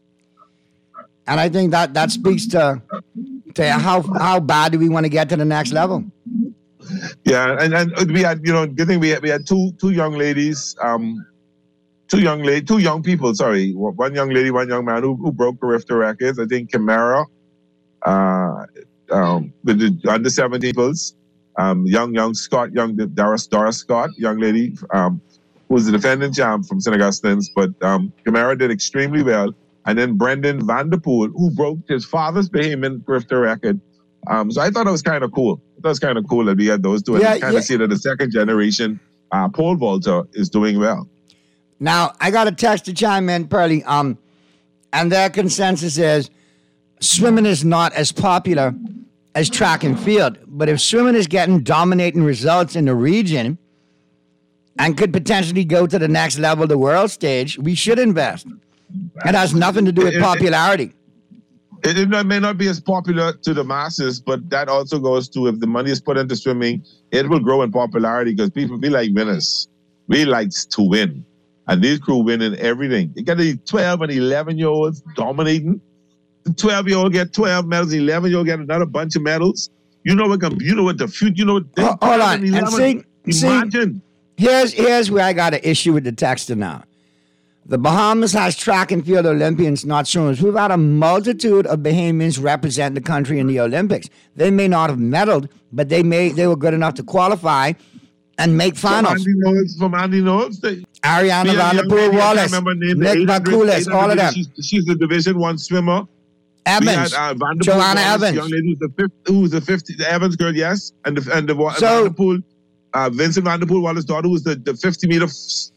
And I think that that speaks to to how how bad do we want to get to the next level?
Yeah, and, and we had, you know, good thing we had, we had two two young ladies, um, two young lady, two young people. Sorry, one young lady, one young man who, who broke Carifta records. I think Camara, uh, um, with the under seventeens, um, young young Scott, young Doris Doris Scott, young lady, um, who was the defending champ from Saint Augustine's, but um, Camara did extremely well. And then Brendan Vanderpool, who broke his father's Bahamian Carifta record. Um, so I thought it was kind of cool. It was kind of cool that we had those two. And
Yeah,
kind of
yeah.
see that the second generation, uh, pole vaulter, is doing well.
Now, I got a text to chime in, Pearly, um, and their consensus is swimming is not as popular as track and field. But if swimming is getting dominating results in the region and could potentially go to the next level, the world stage, we should invest. It has nothing to do with
It- it-
popularity.
It, it may not be as popular to the masses, but that also goes to if the money is put into swimming, it will grow in popularity because people, we like winners. We like to win. And these crew win in everything. You got the twelve and eleven year olds dominating. The twelve year old get twelve medals, the eleven year old get another bunch of medals. You know what, you know what the future, you know what.
Hold hold on. And see, see,
Imagine.
here's, here's where I got an issue with the texter now. The Bahamas has track and field Olympians, not swimmers. We've had a multitude of Bahamians represent the country in the Olympics. They may not have medaled, but they may they were good enough to qualify and make finals.
From Andy Knowles, from Andy Knowles, they,
Ariana
we had a young
Vanderpool
lady, I
Wallace,
can't remember her name, the
Nick
eight hundred
Vakulis, all of them.
She's, she's the Division One swimmer.
Evans,
we had, uh, Vanderpool
Joanna
Wallace,
Evans.
young lady who's the fifth, who's the fifty, the Evans girl, yes, and the and the Wa-
So-
Vanderpool, uh, Vincent Vanderpool Wallace's daughter, who's the, the fifty meter. F-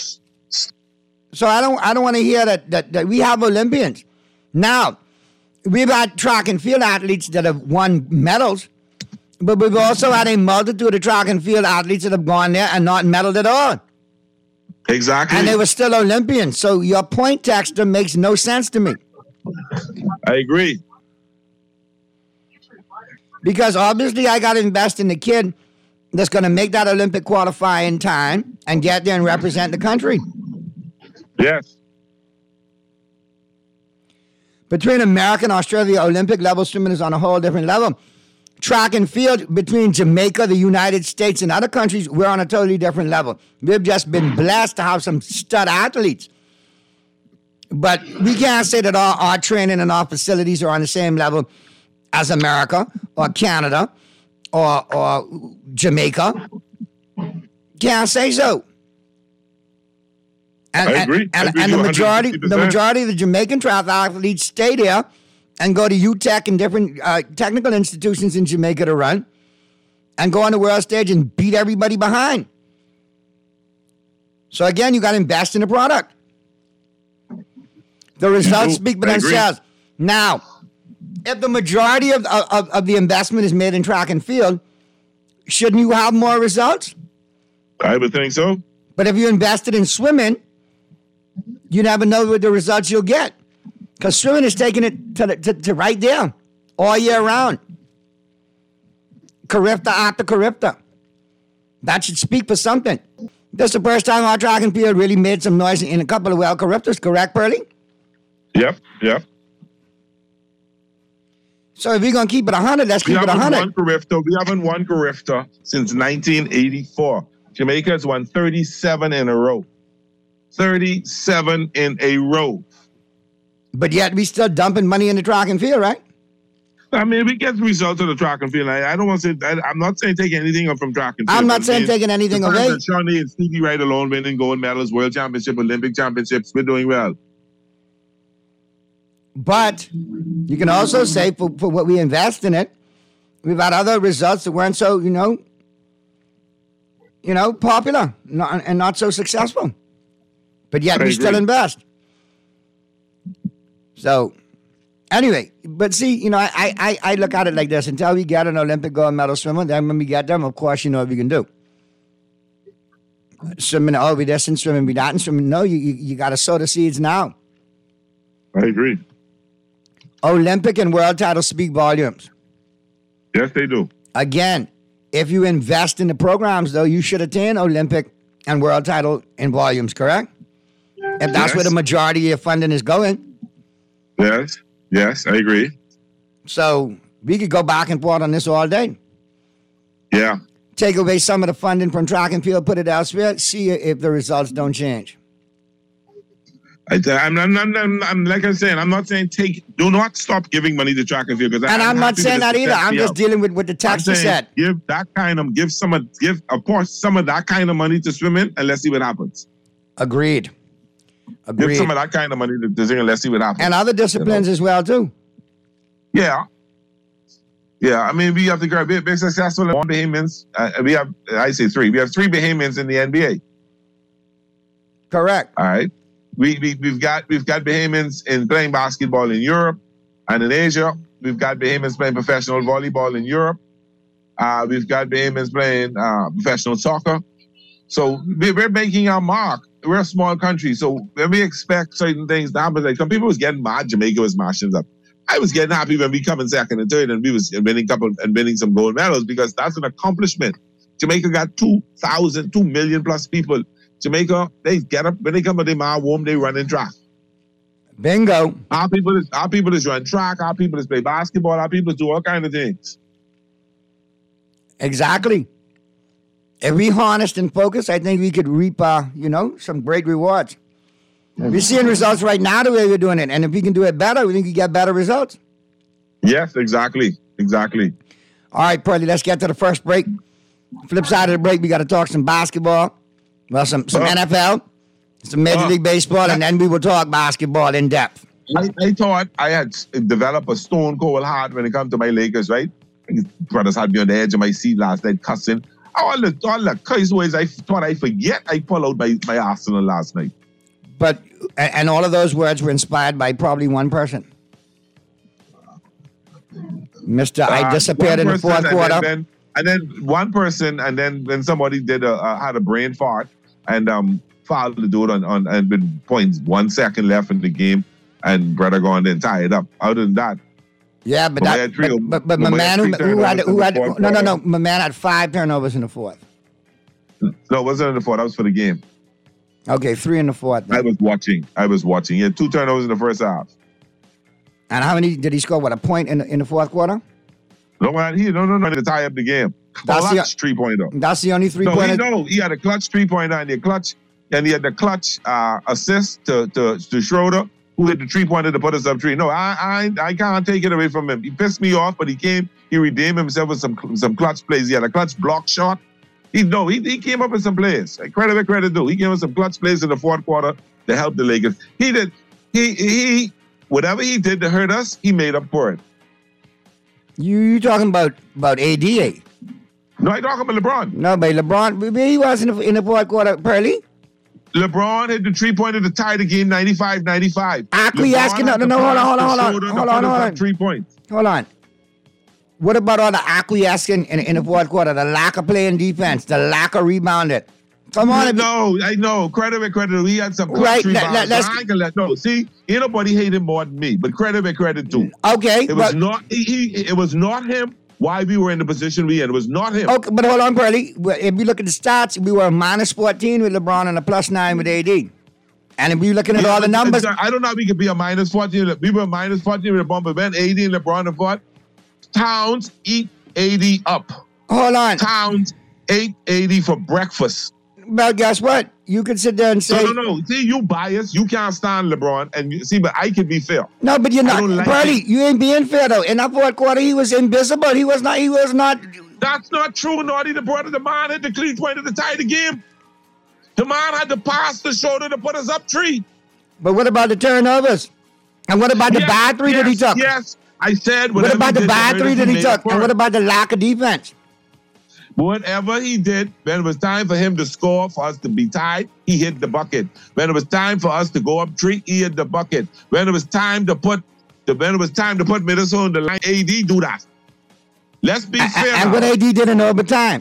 So I don't I don't want to hear that, that that we have Olympians. Now, we've had track and field athletes that have won medals, but we've also had a multitude of track and field athletes that have gone there and not medaled at all.
Exactly.
And they were still Olympians. So your point, Texter, makes no sense to me.
I agree.
Because obviously I got to invest in the kid that's going to make that Olympic qualifying time and get there and represent the country.
Yes.
Between America and Australia, Olympic level swimming is on a whole different level. Track and field between Jamaica, the United States, and other countries, we're on a totally different level. We've just been blessed to have some stud athletes. But we can't say that our, our training and our facilities are on the same level as America or Canada or, or Jamaica. Can't say so. And,
I agree.
And,
I
and,
agree
and the
with you
majority, the
one hundred fifty percent.
majority of the Jamaican triathletes stay there and go to U T E C and different uh, technical institutions in Jamaica to run and go on the world stage and beat everybody behind. So again, you got to invest in the product. The results speak for
I agree.
themselves. Now, if the majority of, of, of the investment is made in track and field, shouldn't you have more results?
I would think so.
But if you invested in swimming, you never know what the results you'll get. Because swimming is taking it to, the, to, to right there all year round. Carifta after Carifta. That should speak for something. This is the first time our track and field really made some noise in a couple of well Cariftas, correct, Pearly?
Yep, yep.
So if we're going to keep it one hundred, let's
We
keep it
haven't
one
won
hundred.
Carifta. We haven't won Carifta since nineteen eighty-four. Jamaica has won thirty-seven in a row. thirty-seven in a row.
But yet we still dumping money in the track and field, right?
I mean, we get the results of the track and field. I, I don't want to say, I, I'm not saying taking anything from track and field.
I'm not
I
saying
mean,
taking anything
the fact
away.
that Shawnee and Stevie Wright alone winning gold medals, world championship, Olympic championships, we're doing well.
But you can also say for, for what we invest in it, we've had other results that weren't so, you know, you know, popular not, and not so successful. But yet
I
we still
agree.
invest. So, anyway, but see, you know, I, I, I look at it like this. Until we get an Olympic gold medal swimmer, then when we get them, of course, you know what we can do. Swimming, oh, we this and swimming, we that and swimming. No, you, you, you got to sow the seeds now.
I agree.
Olympic and world titles speak volumes.
Yes, they do.
Again, if you invest in the programs, though, you should attain Olympic and world title in volumes, correct? If that's
Yes.
where the majority of your funding is going.
Yes, yes, I agree.
So we could go back and forth on this all day.
Yeah.
Take away some of the funding from track and field, put it elsewhere, see if the results don't change.
I, I'm, I'm, I'm, I'm, I'm, like I'm saying, I'm not saying take, do not stop giving money to track and field.
And I'm, I'm not saying that either. I'm just dealing with what the text said.
Give that kind of, give some of, give, of course, some of that kind of money to swimming and let's see what happens.
Agreed. Agreed.
Give some of that kind of money to, to sing and let's see what happens.
And other disciplines you know? as well, too.
Yeah. Yeah, I mean, we have to be, be successful in one Bahamians. Uh, we have, I say three. We have three Bahamians in the N B A.
Correct.
All right. We, we, we've got we've got Bahamians in playing basketball in Europe and in Asia. We've got Bahamians playing professional volleyball in Europe. Uh, we've got Bahamians playing uh, professional soccer. So we, we're making our mark. We're a small country. So when we expect certain things to happen, like some people was getting mad, Jamaica was mashing up. I was getting happy when we come in second and third and we was winning couple and winning some gold medals because that's an accomplishment. Jamaica got two thousand, two million plus people. Jamaica, they get up, when they come to their mile warm, they run in track.
Bingo.
Our people is our people is run track, our people is play basketball, our people do all kinds of things.
Exactly. If we harnessed and focused, I think we could reap, uh, you know, some great rewards. We're seeing results right now the way we're doing it. And if we can do it better, we think we get better results.
Yes, exactly. Exactly.
All right, Pearly, let's get to the first break. Flip side of the break, we got to talk some basketball. Well, some, some
oh.
N F L, some Major
oh.
League Baseball, and then we will talk basketball in depth.
I, I thought I had developed a stone cold heart when it comes to my Lakers, right? His brothers had me on the edge of my seat last night cussing. All the, all the curse words I thought I forget, I pulled out my, my Arsenal last night.
But, and all of those words were inspired by probably one person. Mister Uh, I disappeared in the fourth
and
quarter.
Then, and then one person, and then when somebody did a, uh, had a brain fart and um fouled the dude on, on and been points one second left in the game, and brother going then tie it up. Other than that,
yeah, but that,
three,
but, but, but my man who, who had who had no no no my man had five turnovers in the fourth.
No, it wasn't in the fourth. That was for the game.
Okay, three in the fourth. Then.
I was watching. I was watching. He had two turnovers in the first half.
And how many did he score? What, a point in the, in the fourth quarter?
No, man, he no no no to tie up the game.
That's
clutch
the
three pointer.
That's the only three
no,
pointer.
He, no, he had a clutch three pointer and the clutch, and he had the clutch uh, assist to, to to Schroeder, who had the three pointer to put us up three. No, I I I can't take it away from him. He pissed me off, but he came. He redeemed himself with some some clutch plays. He had a clutch block shot. He no, he, he came up with some plays. Credit where credit due. He came with some clutch plays in the fourth quarter to help the Lakers. He did. He he. Whatever he did to hurt us, he made up for it.
You you talking about about A D A?
No, I talking about LeBron.
No, but LeBron, he was in the, in the fourth quarter, Pearly.
LeBron hit the three-pointer to tie the game ninety-five ninety-five.
Actually asking, no, no, no, hold on, hold on, hold on, hold on, hold on.
Three points.
Hold on. What about all the acquiescing in, in the fourth quarter? The lack of playing defense, the lack of rebounding. Come on.
No, I know. Credit where credit. We had some
right.
Let,
let, let's,
I can let no. See, ain't nobody hate him more than me. But credit where credit too.
Okay.
It was not. He, he. It was not him. Why we were in the position we in. It was not him.
Okay, but hold on, Pearly. If you look at the stats, we were minus fourteen with LeBron and a plus nine with A D. And if you're looking at
yeah,
all the numbers,
I don't know how we could be a minus fourteen. We were minus fourteen with LeBron, but when A D and LeBron and fought, Towns eat A D up.
Hold on.
Towns ate A D for breakfast.
Well, guess what? You could sit there and say,
no, no, no. See, you biased. You can't stand LeBron, and you, see, but I can be fair.
No, but you're not,
like
Pearly. You ain't being fair though. In that fourth quarter, he was invisible. He was not. He was not.
That's not true, Naughty. The brother, the man had the clean point to tie the game. The man had to pass the shoulder to put us up three.
But what about the turnovers? And what about the
yes,
bad three
yes,
that he took?
Yes, I said.
What about the bad three that he took? And what about the lack of defense?
Whatever he did, when it was time for him to score, for us to be tied, he hit the bucket. When it was time for us to go up three, he hit the bucket. When it was time to put the when it was time to put Minnesota on the line, A D do that. Let's be
and,
fair.
And what A D did in overtime.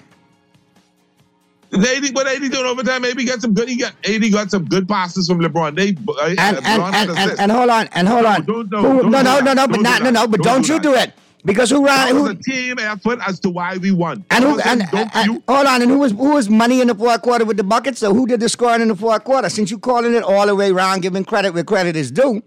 A D, what A D doing overtime? Maybe he got some good. He got A D got some good passes from LeBron. They uh,
and, and, and, and, and hold on, and hold on.
Don't, don't,
who,
don't
no, no,
do
no, no,
that.
but not,
do
no, no, but don't,
don't do
you do it because who ran?
That
Who
was a team effort as to why we won.
And who?
And,
And, and, and hold on, and who was who was money in the fourth quarter with the buckets? So who did the scoring in the fourth quarter? Since you calling it all the way around, giving credit where credit is due.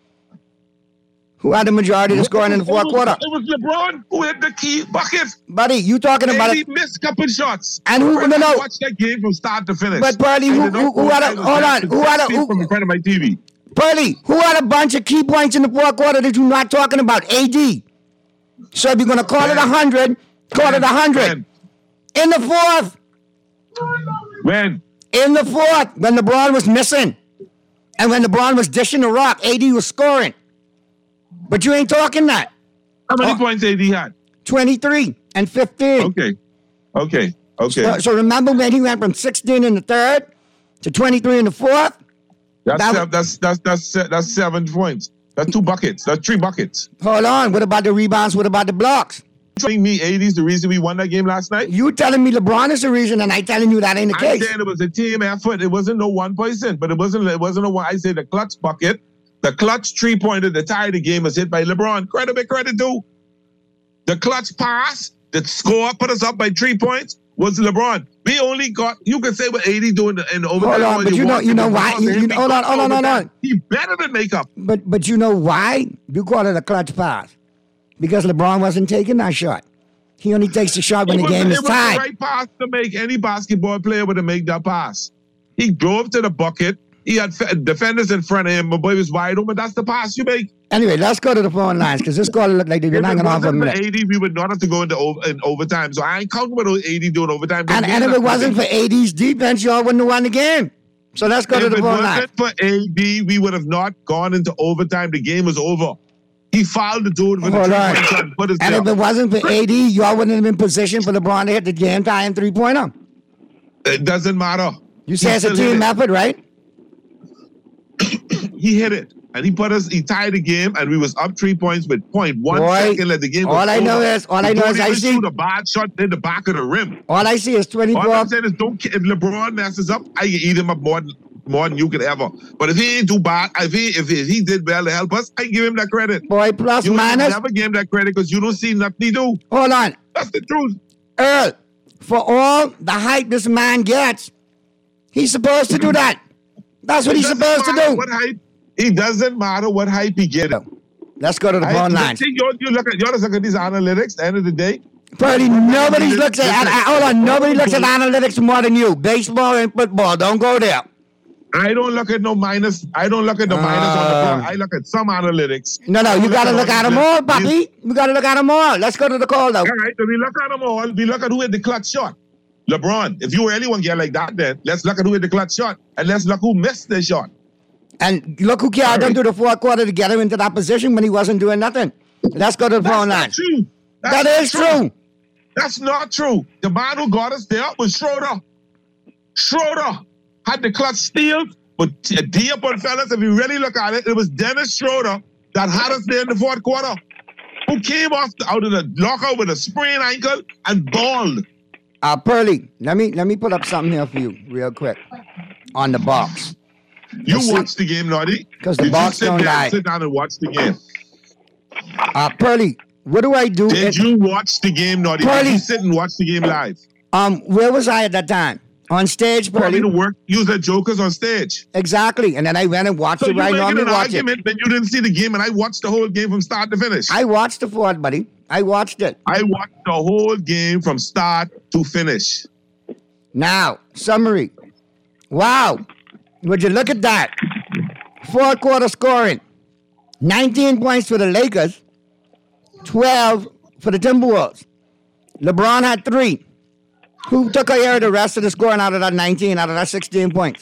Who had the majority of the scoring in the fourth
it was,
quarter?
It was LeBron who hit the key bucket.
Buddy, you talking about
he
it?
missed a couple shots.
And who? No, no.
Watch that game from start to finish.
But Pearly, who, who, who had a? Hold on. Who had a? Who,
from in front of my T V.
Pearly, who had a bunch of key points in the fourth quarter that you're not talking about? A D. So if you're gonna call
when?
it a hundred, call when? it a hundred. In the fourth.
When?
In the fourth, when LeBron was missing, and when LeBron was dishing the rock, A D was scoring. But you ain't talking that.
How many
oh,
points A D had?
twenty-three and fifteen.
Okay. Okay. Okay.
So, so remember when he went from sixteen in the third to twenty-three in the fourth?
That's
that
seven, that's that's that's that's seven points. That's two buckets. That's three buckets.
Hold on. What about the rebounds? What about the blocks?
Telling me A D's the reason we won that game last night?
You telling me LeBron is the reason, and I telling you that ain't the
I'm
case.
saying it was a team effort. It wasn't no one person, but it wasn't it wasn't a one. I say the clutch bucket, the clutch three pointer that tied the game was hit by LeBron. Credit where credit due. The clutch pass that score put us up by three points was LeBron. We only got, you can say what A D doing in the overtime.
Hold on, but you know, you know why? You, you, hold on, hold on, hold on.
He better than makeup.
But but you know why? You call it a clutch pass. Because LeBron wasn't taking that shot. He only takes the shot when
it
the game
was,
is
it was
tied.
the right pass to make. Any basketball player would have made that pass. He drove to the bucket. He had defenders in front of him. My boy was wide open. That's the pass you make.
Anyway, let's go to the phone lines because this call looked like they've been hanging off a minute.
If it wasn't for A D, we would not have to go into over, in overtime. So I ain't counting with A D doing overtime.
And, and if it wasn't for A D's defense, y'all wouldn't have won the game. So let's go
if
to the phone line.
If it wasn't for A D, we would have not gone into overtime. The game was over. He fouled the dude with
Hold
the
on.
three-point shot. Put his
And if it wasn't for A D, y'all wouldn't have been in position for LeBron to hit the game tying three-pointer.
It doesn't matter.
You say
He
it's a
still hit
team
it.
effort, right?
He hit it. And he put us, he tied the game, and we was up three points with point one
Boy,
second left. The game was
all I
over.
know is- all I know
Don't
is I
even
see-
shoot a bad shot in the back of the rim.
All I see is twenty-four.
All I'm saying is, don't if LeBron messes up, I can eat him up more than, more than you could ever. But if he ain't too bad, if he if he, if he did well to help us, I give him that credit.
Boy, plus
you
minus.
never give him that credit because you don't see nothing he do.
Hold on.
That's the truth.
Earl, for all the hype this man gets, he's supposed to do that. That's what
It
he's
doesn't
supposed to
matter
do.
What hype? It doesn't matter what hype he get.
Let's go to the
I-
phone
you
lines.
see, You you look at you just look at these analytics. At the end of the day,
Pretty, nobody looks at, I, I, hold on, nobody looks at analytics more than you. Baseball and football, don't go there.
I don't look at no minus. I don't look at the
Uh,
minus on the board. I look at some analytics.
No, no,
I
you gotta
at
look at them all, Bobby. You gotta look at them all. Let's go to the call, though.
All right, so we look at them all. We look at who hit the clutch shot. LeBron. If you were anyone get like that, then let's look at who hit the clutch shot, and let's look who missed the shot.
And look who carried them through the fourth quarter to get him into that position when he wasn't doing nothing. Let's go to the
That's
phone
not
line.
true. That's
That
not
is true.
That's not true. The man who got us there was Schroeder. Schroeder had the clutch steal, but a D up on fellas, if you really look at it, it was Dennis Schroeder that had us there in the fourth quarter, who came off the, out of the lockout with a sprained ankle and balled.
Uh, Pearly, let me let me put up something here for you real quick on the box.
You
Let's see.
watched the game, Naughty.
'Cause the
Did
box
you sit
don't
there
lie.
and sit down and watch the game?
Uh, Pearly, what do I do?
Did
if-
you watch the game, Naughty? Did
Pearly.
you sit and watch the game live?
Um, where was I at that time? On stage,
Probably
Pearly.
to work, use the jokers on stage.
Exactly, and then I went and watched
So
it
you
right
making
normally
an
watch it.
argument that you didn't see the game, and I watched the whole game from start to finish.
I watched the fourth, buddy. I watched it.
I watched the whole game from start to finish.
Now, summary. Wow. Would you look at that? Fourth quarter scoring. nineteen points for the Lakers. twelve for the Timberwolves. LeBron had three. Who took care of the rest of the scoring out of that nineteen, out of that sixteen points?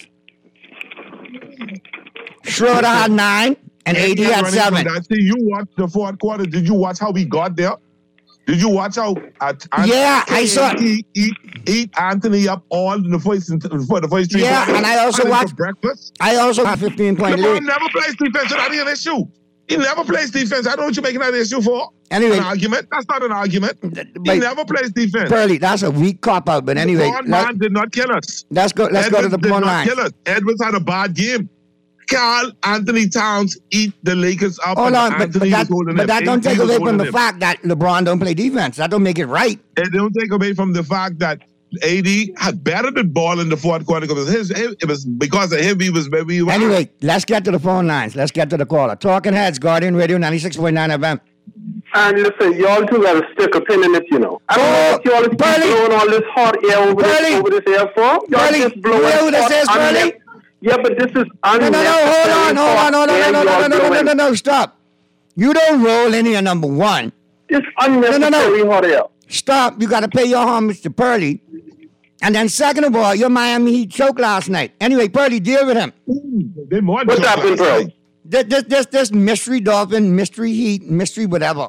Schroeder had nine, and A D had seven.
I see you watched the fourth quarter. Did you watch how we got there? Did you watch how? Uh,
Yeah, I saw it.
Eat, eat, eat Anthony up all in the first for the first three.
Yeah,
quarters?
and I also
And then for
watched-
breakfast.
I also have fifteen point
LeBron
lead.
never plays defense, so that ain't an issue. He never plays defense. I don't know what you're making that an issue for.
Anyway.
An argument? That's not an argument. He
but-
never plays defense.
Pearly, that's a weak cop out. But anyway,
LeBron
let,
man did not kill us.
let's go. Let's go to
Edwards
the
did
phone
not
lines.
kill us. Edwards had a bad game. Carl Anthony Towns eat the Lakers up.
Hold
and
on, but,
Anthony
but that,
was holding
but
them.
that don't
A D
take
was
away from
holding
the
them.
fact that LeBron don't play defense. That don't make it right.
It don't take away from the fact that A D had better the ball in the fourth quarter because his, it was because of him. He was maybe.
Anyway, let's get to the phone lines. Let's get to the caller. Talking Heads, Guardian Radio ninety-six point nine F M.
And listen, y'all two got a stick a pin in it, you know. I don't know what y'all is blowing all this hot air over this, over this air for. Y'all
Burley,
just blowing
you know who this
hot
is, Burley?
unne- Yeah, but this is
No, no, no, hold on, hold on, hold on, no, no, no, no, no, no, no, no, no, stop. You don't roll in here, number one.
It's unnecessary
no, no, no.
hot air.
Stop. You got to pay your homage to Pearly. And then second of all, your Miami Heat choked last night. Anyway, Pearly, deal with him.
What's happening, bro?
This, this, this, this mystery Dolphin, mystery Heat, mystery whatever.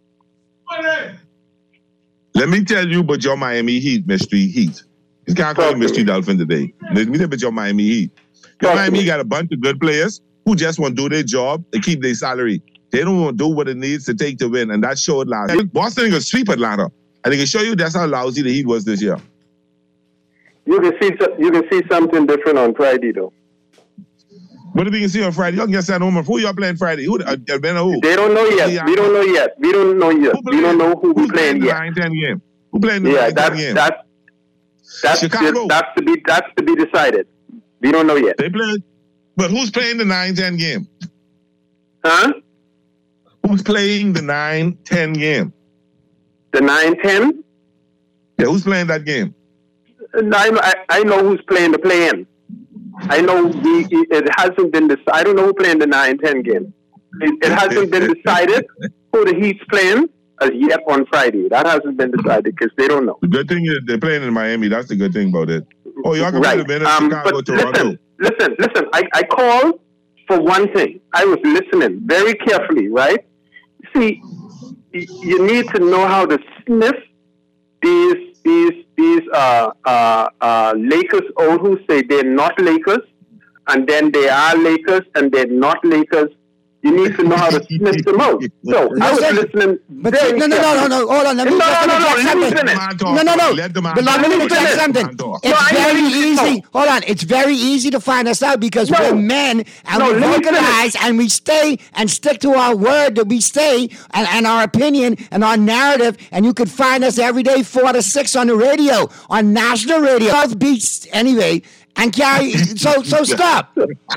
Let me tell you about your Miami Heat, mystery Heat. You can't call him mystery Dolphin today. Let me tell you about your Miami Heat. Your Miami got a bunch of good players who just want to do their job and keep their salary. They don't want to do what it needs to take to win, and that showed last night. Boston can sweep Atlanta, and they can show you that's how lousy the Heat was this year.
You can see so- you can see something different on Friday, though.
What do we can see on Friday? Y'all can get sent home. Who y'all playing Friday? Who? Uh, who?
They don't know yet. We don't know yet. We don't know yet. We don't know who we playing
the
yet.
nine ten game? Who playing the
Yeah,
nine ten
that's
game?
that's that's
Chicago.
that's to be that's to be decided. We don't know yet.
They play, but who's playing the nine ten game?
Huh?
Who's playing the nine ten game?
The nine ten?
Yeah, who's playing that game?
I know, I, I know who's playing the play-in. I know we, it hasn't been decided. I don't know who playing the nine ten game. It, it hasn't been decided who the Heat's playing as yet on Friday. That hasn't been decided because they don't know.
The good thing is they're playing in Miami. That's the good thing about it. Oh, y'all can
Right.
play the
Um,
Chicago,
but
Toronto.
listen, listen, listen. I, I called for one thing. I was listening very carefully, right? See, y- you need to know how to sniff these these these uh, uh, uh, Lakers out who say they're not Lakers, and then they are Lakers and they're not Lakers. You need to know how to sniff them out. So I was listening
But
very
no, no, no, no, no, hold on. Let me
no,
just
no, no, no,
interject
let me
something.
finish.
No, no, no.
Let the man
But let
talk.
me
Let me
interject
finish.
something.
No,
It's
I
very
let you
easy.
talk.
Hold on. It's very easy to find us out because
No.
we're men and
No,
we
let me
vocalize and we stay and stick to our word that we stay and, and our opinion and our narrative. And you could find us every day, four to six on the radio, on national radio. South Beach, anyway. And carry, so so stop.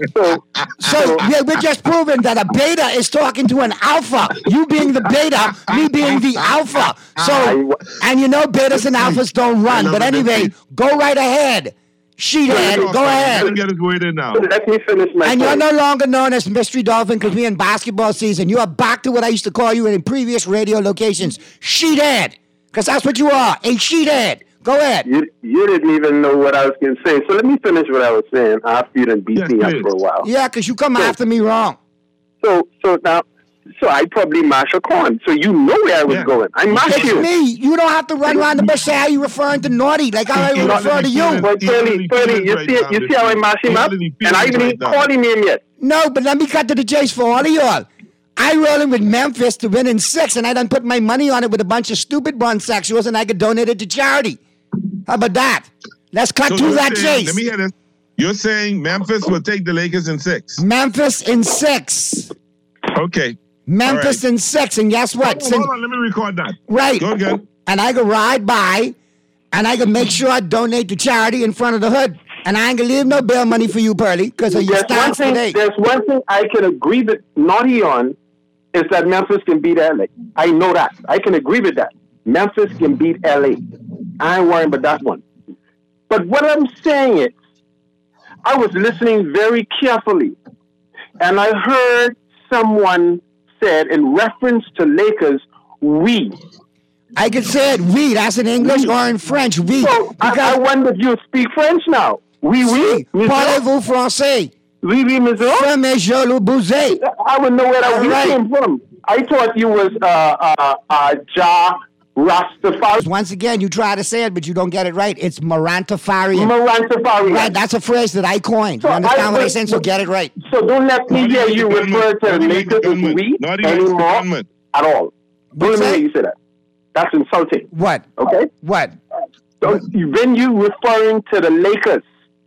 So we're, we're just proving that a beta is talking to an alpha. You being the beta, me being the alpha. So, and you know betas and alphas don't run. But anyway, go right ahead. Sheethead, go ahead.
Let him get his word in now.
Let me finish my
And you're
point.
no longer known as Mystery Dolphin because we're in basketball season. You are back to what I used to call you in previous radio locations. Sheethead. Because that's what you are, a sheethead. Go ahead.
You, you didn't even know what I was going to say. So let me finish what I was saying after you done beat
Yes,
me up
please.
for a while.
Yeah, because you come
So-
after me wrong.
So so now, so I probably mash a corn. So you know where I was going. I mash
It's
you.
me. You don't have to run around the bush say how you referring to Naughty like I
You
refer to you.
But Pearly, Pearly, you see, you see how I mash him up? And I even ain't called him in yet.
No, but let me cut to the chase for all of y'all. I rolling with Memphis to win in six, and I done put my money on it with a bunch of stupid sexuals, and I could donate it to charity. How about that? Let's cut
So
to
you're
that
saying-
chase.
Let me hear this. You're saying Memphis will take the Lakers in six.
Memphis in six.
Okay.
Memphis
All right.
in six, and guess what?
Hold on, hold on, let me record that.
Right.
Go again.
And I could ride by, and I could make sure I donate to charity in front of the hood. And I ain't gonna leave no bail money for you, Pearly, because of your
There's one
stance
thing.
today.
There's one thing I can agree with Naughty on is that Memphis can beat L A. I know that. I can agree with that. Memphis can beat L A. I ain't worrying about that one. But what I'm saying is, I was listening very carefully, and I heard someone said in reference to Lakers, we.
I could say it we. That's in English or in French. We.
So I, I wonder if you speak French now. Oui, oui. monsieur?
Parlez-vous français?
Oui, oui, monsieur.
Femme je le bouser.
I would know where that
All
we
right.
came from. I thought you was uh, uh, uh, Ja Rastafari.
Once again, you try to say it, but you don't get it right. It's Morantafarian.
Morantafarian.
Right, that's a phrase that I coined.
So
you understand
I-
what I'm saying? So get it right.
So don't let me hear you refer to the Lakers as we anymore at all. Don't let me hear you say that. That's insulting.
What?
Okay?
What?
So when you referring to the Lakers,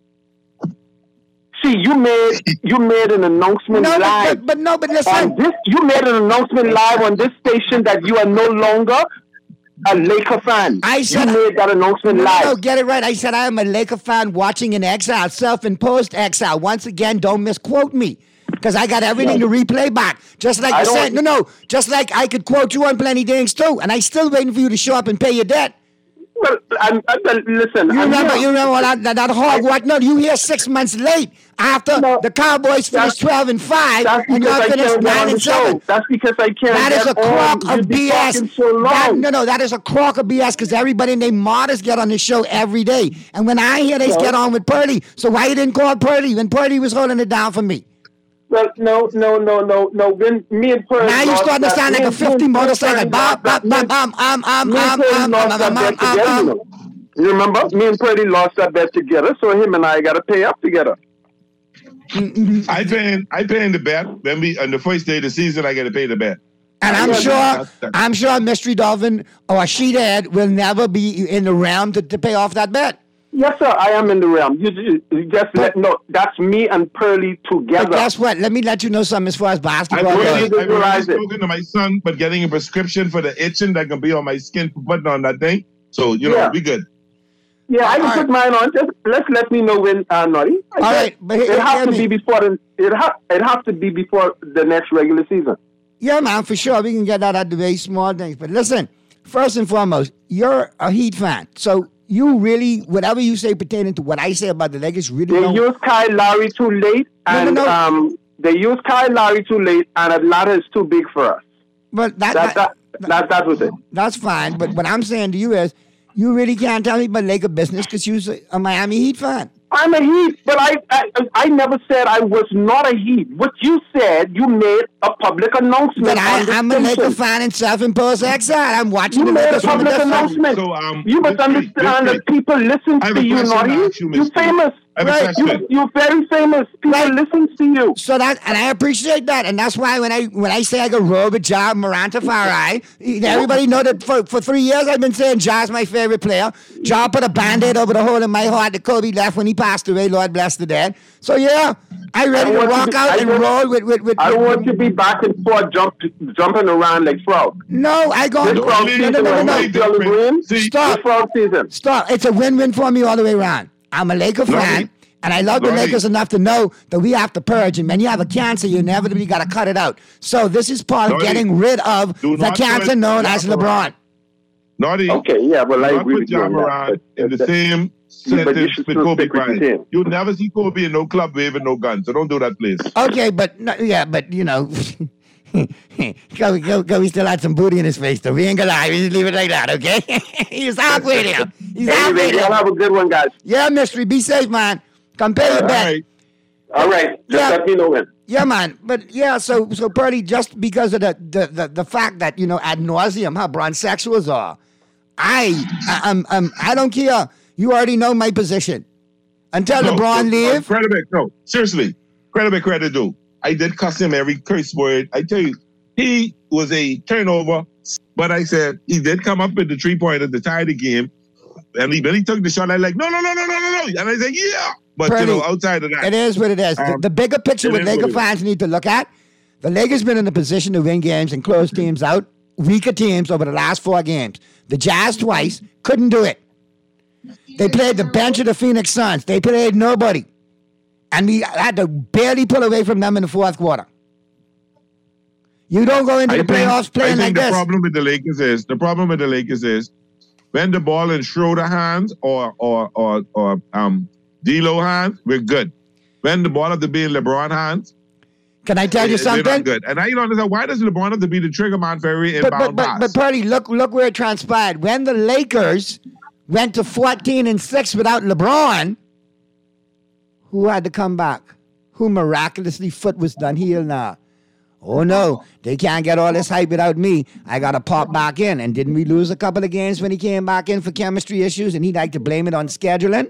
see, you made you made an announcement
No, but-
live.
but- but no, but listen.
On this, you made an announcement live on this station that you are no longer a Laker fan.
I said
you made that announcement
No,
live.
no, get it right. I said I am a Laker fan watching in exile, self-imposed exile. Once again, don't misquote me. Because I got everything to replay back. Just like
I
you
don't-
said. No, no. Just like I could quote you on plenty things too. And I still waiting for you to show up and pay your debt.
Well, I'm, I'm, listen.
You
I'm
remember,
here.
you remember what that, that, that hog what? No, you here six months late after the Cowboys finished twelve and five
That's
and
because
y'all
I
finished
can't get on
nine
the
and
show.
seven.
That's because I can't
That is a
get
crock
on.
of
You've been
B S.
talking so long.
That- no, no, that is a crock of B S because everybody named Martis get on this show every day. And when I hear they
No.
get on with Purdy, so why you didn't call Purdy when Purdy was holding it down for me?
Well, no, no, no, no, no. When me and Purdy
Now you
lost
starting to
that-
sound
me
like a
and- me
fifty
and
motorcycle.
Purdy
Bum,
lost that-
bum, bum, bum, um, um,
me and
um,
Purdy
um,
lost
um,
that
um,
bet
um,
together,
um,
you know. You remember? Me and Purdy lost that bet together, so him and I got to pay up together.
I paying I paying the bet. When we on the first day of the season, I got to pay the bet.
And I'm
Yeah,
sure,
that's- that's-
I'm sure Mystery Dolphin or Sheethead will never be in the realm to, to pay off that bet.
Yes, sir. I am in the realm. You, you, you just let no. That's me and Purdy together.
But guess what? Let me let you know something as far as
I've
basketball
already,
goes.
I've already spoken to my son, but getting a prescription for the itching that can be on my skin for putting on that thing. So you know,
Yeah.
we good.
Yeah, I can
All
put mine on. Just let's let me know when, uh, Noddy. I
All
said
right, but
it
hear
has to
me.
be before the it ha- it has to be before the next regular season.
Yeah, man, for sure. We can get that out of the very small things. But listen, first and foremost, you're a Heat fan. So you really, whatever you say pertaining to what I say about the Lakers, really
They
don't.
use Kyle Lowry too late,
No, no,
and
no.
um, they use Kyle Lowry too late, and Atlanta is too big for us.
But that,
That that that, that was it.
That's fine. But what I'm saying to you is, you really can't tell me about Laker business because you're a Miami Heat fan.
I'm a Heat, but I, I I never said I was not a Heat. What you said, you made a public announcement.
But I,
on this
I'm a Laker
station.
fan in self-imposed exile. I'm watching
You
the
made a
Lakers from a
public
distance.
announcement.
So, um,
you must
this week-
understand
this
that people listen
I have
to
a
you,
question
not
to
you.
ask you,
You're
Mister
famous.
I have a
Right.
question.
You, you're very famous. People
Right.
listen to you.
So that, and I appreciate that, and that's why when I when I say I go roll with Ja Morant Farai, everybody know that for, for three years I've been saying Ja's my favorite player. Ja put a band-aid over the hole in my heart that Kobe left when he passed away. Lord bless the dead. So yeah, I ready
I
to
want
walk
to be-
out
I
and
want-
roll with with with.
I don't
with-
want you to be back and forth, jump, jumping around like frog.
No, I go.
This
No,
frog
no,
season,
no, no,
when
no.
we feel the green,
Stop.
this frog season.
Stop. It's a win-win for me all the way around. I'm a Laker fan, and I love the
Lordy.
Lakers enough to know that we have to purge. And when you have a cancer, you inevitably got to cut it out. So this is part of
Lordy,
getting rid of
do
the
not
cancer
put
known
Ja
as
Morant.
LeBron.
Naughty.
Okay, yeah, well, I
Do not
agree
put
with you
Ja
on that.
Morant in the
But-
same
Yeah, but you
sentence
should
with
still
Kobe
stick with your
Bryant.
team.
You'll never see Kobe in no club waving no gun, so don't do that, please.
Okay, but no, yeah, but you know, Kobe, Kobe, Kobe still had some booty in his face, though. We ain't gonna lie. We just leave it like that, okay? He's out with him. He's out
Anyway,
with
y'all
him.
have a good one, guys.
Yeah, mystery. Be safe, man. Come pay your
All
bet.
right.
All right, just
Yeah.
let me know when.
Yeah, man. But yeah, so so Purdy, just because of the the, the, the fact that, you know, ad nauseum how bronsexuals are, I I, I'm, I'm I don't care. You already know my position. Until
No,
LeBron
no,
leave.
Credit back, no. Seriously. Credit back, credit due. I did cuss him every curse word. I tell you, he was a turnover, but I said he did come up with the three pointer to tie the game. And he really took the shot. I like, no, no, no, no, no, no, no. And I said, yeah. But
Purdy,
you know, outside of that.
it is what it is. The-
um,
the, bigger picture
it
what
is
Laker
what it is.
fans need to look at, the Lakers been in a position to win games and close teams out, weaker teams over the last four games. The Jazz twice couldn't do it. They played the bench of the Phoenix Suns. They played nobody. And we had to barely pull away from them in the fourth quarter. You don't go into
I
the
think,
playoffs playing
I think
like
the
this.
problem with the Lakers is the problem with the Lakers is when the ball in Schroeder hands or or or or um D'Lo hands, we're good. When the ball have to be in LeBron hands,
Can I tell you
we're not
something?
good. And I don't understand why does LeBron have to be the trigger man for every
But
inbound
but but,
pass?
but Purdy, look look where it transpired. When the Lakers went to fourteen and six without LeBron, who had to come back? Who miraculously foot was done healed now? Oh, no, they can't get all this hype without me. I got to pop back in. And didn't we lose a couple of games when he came back in for chemistry issues and he'd like to blame it on scheduling?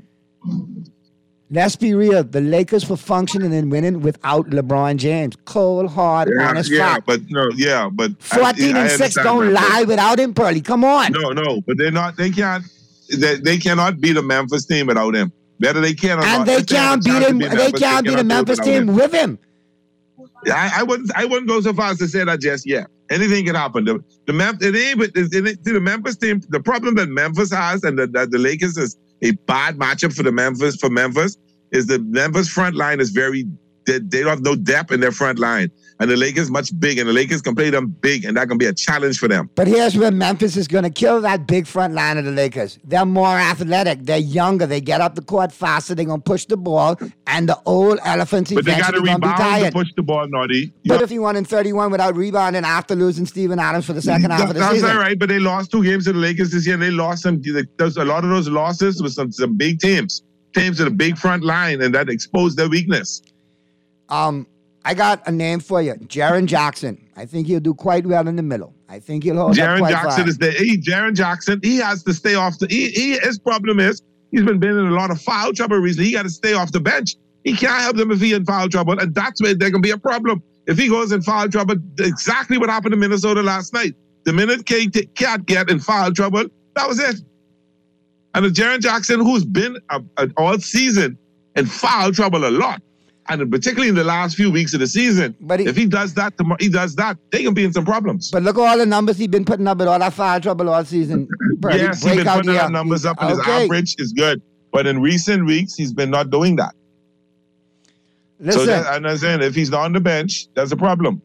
Let's be real. The Lakers were functioning and winning without LeBron James. Cold, hard,
Yeah,
honest
yeah,
fact.
but no, yeah, but I-
fourteen
I
and six
understand
don't
that, but-
lie without him, Pearly. Come on.
No, no, but they're not. They can't. They, they cannot beat a Memphis team without him. Whether they can or
And
not.
they
If have
can't
a
beat
chance to
him.
beat
They
Memphis,
can't beat a
cannot do it
Memphis
without
team
him.
with him.
Yeah, I, I wouldn't. I wouldn't go so far as to say that just yet. Anything can happen. The, the Mem- it ain't. But it, it, ain't- see, the Memphis team. The problem that Memphis has, and that the Lakers is a bad matchup for the Memphis for Memphis is the Memphis front line is very. They, they don't have no depth in their front line, and the Lakers much big, and the Lakers can play them big, and that can be a challenge for them.
But here's where Memphis is going to kill that big front line of the Lakers. They're more athletic. They're younger. They get up the court faster. They're going to push the ball. And the old elephants
But they got to
eventually going to be
rebound to
tired.
push the ball, Naughty.
But if he won in thirty-one without rebounding after losing Steven Adams for the second half of the
That's
season.
all right, but they lost two games to the Lakers this year, and they lost some. There's a lot of those losses with some, some big teams, teams with a big front line, and that exposed their weakness.
Um, I got a name for you, Jaren Jackson. I think he'll do quite well in the middle. I think he'll hold up
Jaren
quite
Jackson
far.
is the he, Jaren Jackson. He has to stay off the. He, he his problem is he's been been in a lot of foul trouble recently. He got to stay off the bench. He can't help them if he's in foul trouble, and that's where there can be a problem. If he goes in foul trouble, exactly what happened to Minnesota last night. The minute K T Cat get in foul trouble, that was it. And if Jaren Jackson, who's been a, a, all season in foul trouble a lot, and particularly in the last few weeks of the season, but he, if he does that, tomorrow, he does that, they can be in some problems.
But look at all the numbers he's been putting up with all that foul trouble all season. Birdie,
Yes, he's been
breakout
putting
year.
up numbers up, and his
Okay.
average is good. But in recent weeks, he's been not doing that.
Listen.
So that, and I'm saying, if he's not on the bench, that's a problem.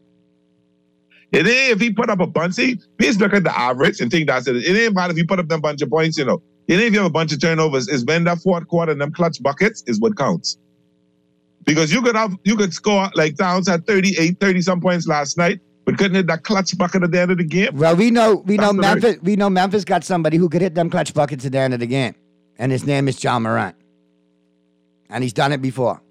It ain't if he put up a bunch. See, please look at the average and think that's it. It ain't bad if you put up them bunch of points, you know. It ain't if you have a bunch of turnovers. It's when that fourth quarter and them clutch buckets is what counts. Because you could have you could score like Towns had thirty-eight, thirty some points last night, but couldn't hit that clutch bucket at the end of the game.
Well, we know we know
That's the
Memphis. We know Memphis got somebody who could hit them clutch buckets at the end of the game, and his name is John Morant, and he's done it before.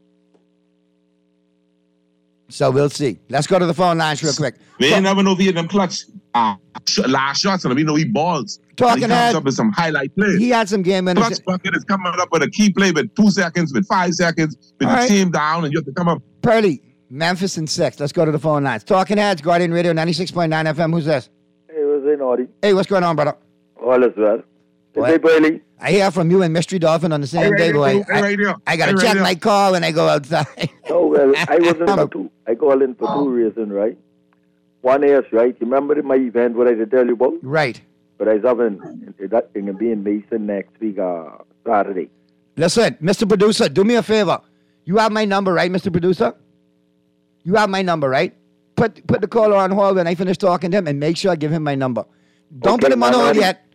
So we'll see. Let's go to the phone lines real quick.
We ain't never know if he hit them clutch uh, sh- last shots, and we know he balls.
Talking
and he comes
head,
up with some highlight plays.
He had some game winners.
Clutch bucket is coming up with a key play with two seconds, with five seconds, with
All
the
right.
team down, and you have to come up.
Pearly, Memphis and six. Let's go to the phone lines. Talking Heads, Guardian Radio, ninety-six point nine F M. Who's this?
Hey, what's in, Audie?
Hey, what's going on, brother?
All is well.
What?
Hey, Bailey.
I hear from you and Mystery Dolphin on the same
Hey,
day, boy.
radio, hey,
I,
radio.
I gotta
Hey,
check
radio.
my call when I go outside.
Oh, well, I was in for two. I called in for two reasons, right? One is, right, you remember my event, what I did tell you about?
Right.
But I was having, that thing will be in Mason next week, uh, Saturday.
Listen, Mister Producer, do me a favor. You have my number, right, Mister Producer? You have my number, right? Put put the caller on hold when I finish talking to him and make sure I give him my number. Don't
Okay,
put him on
man,
hold
I-
yet.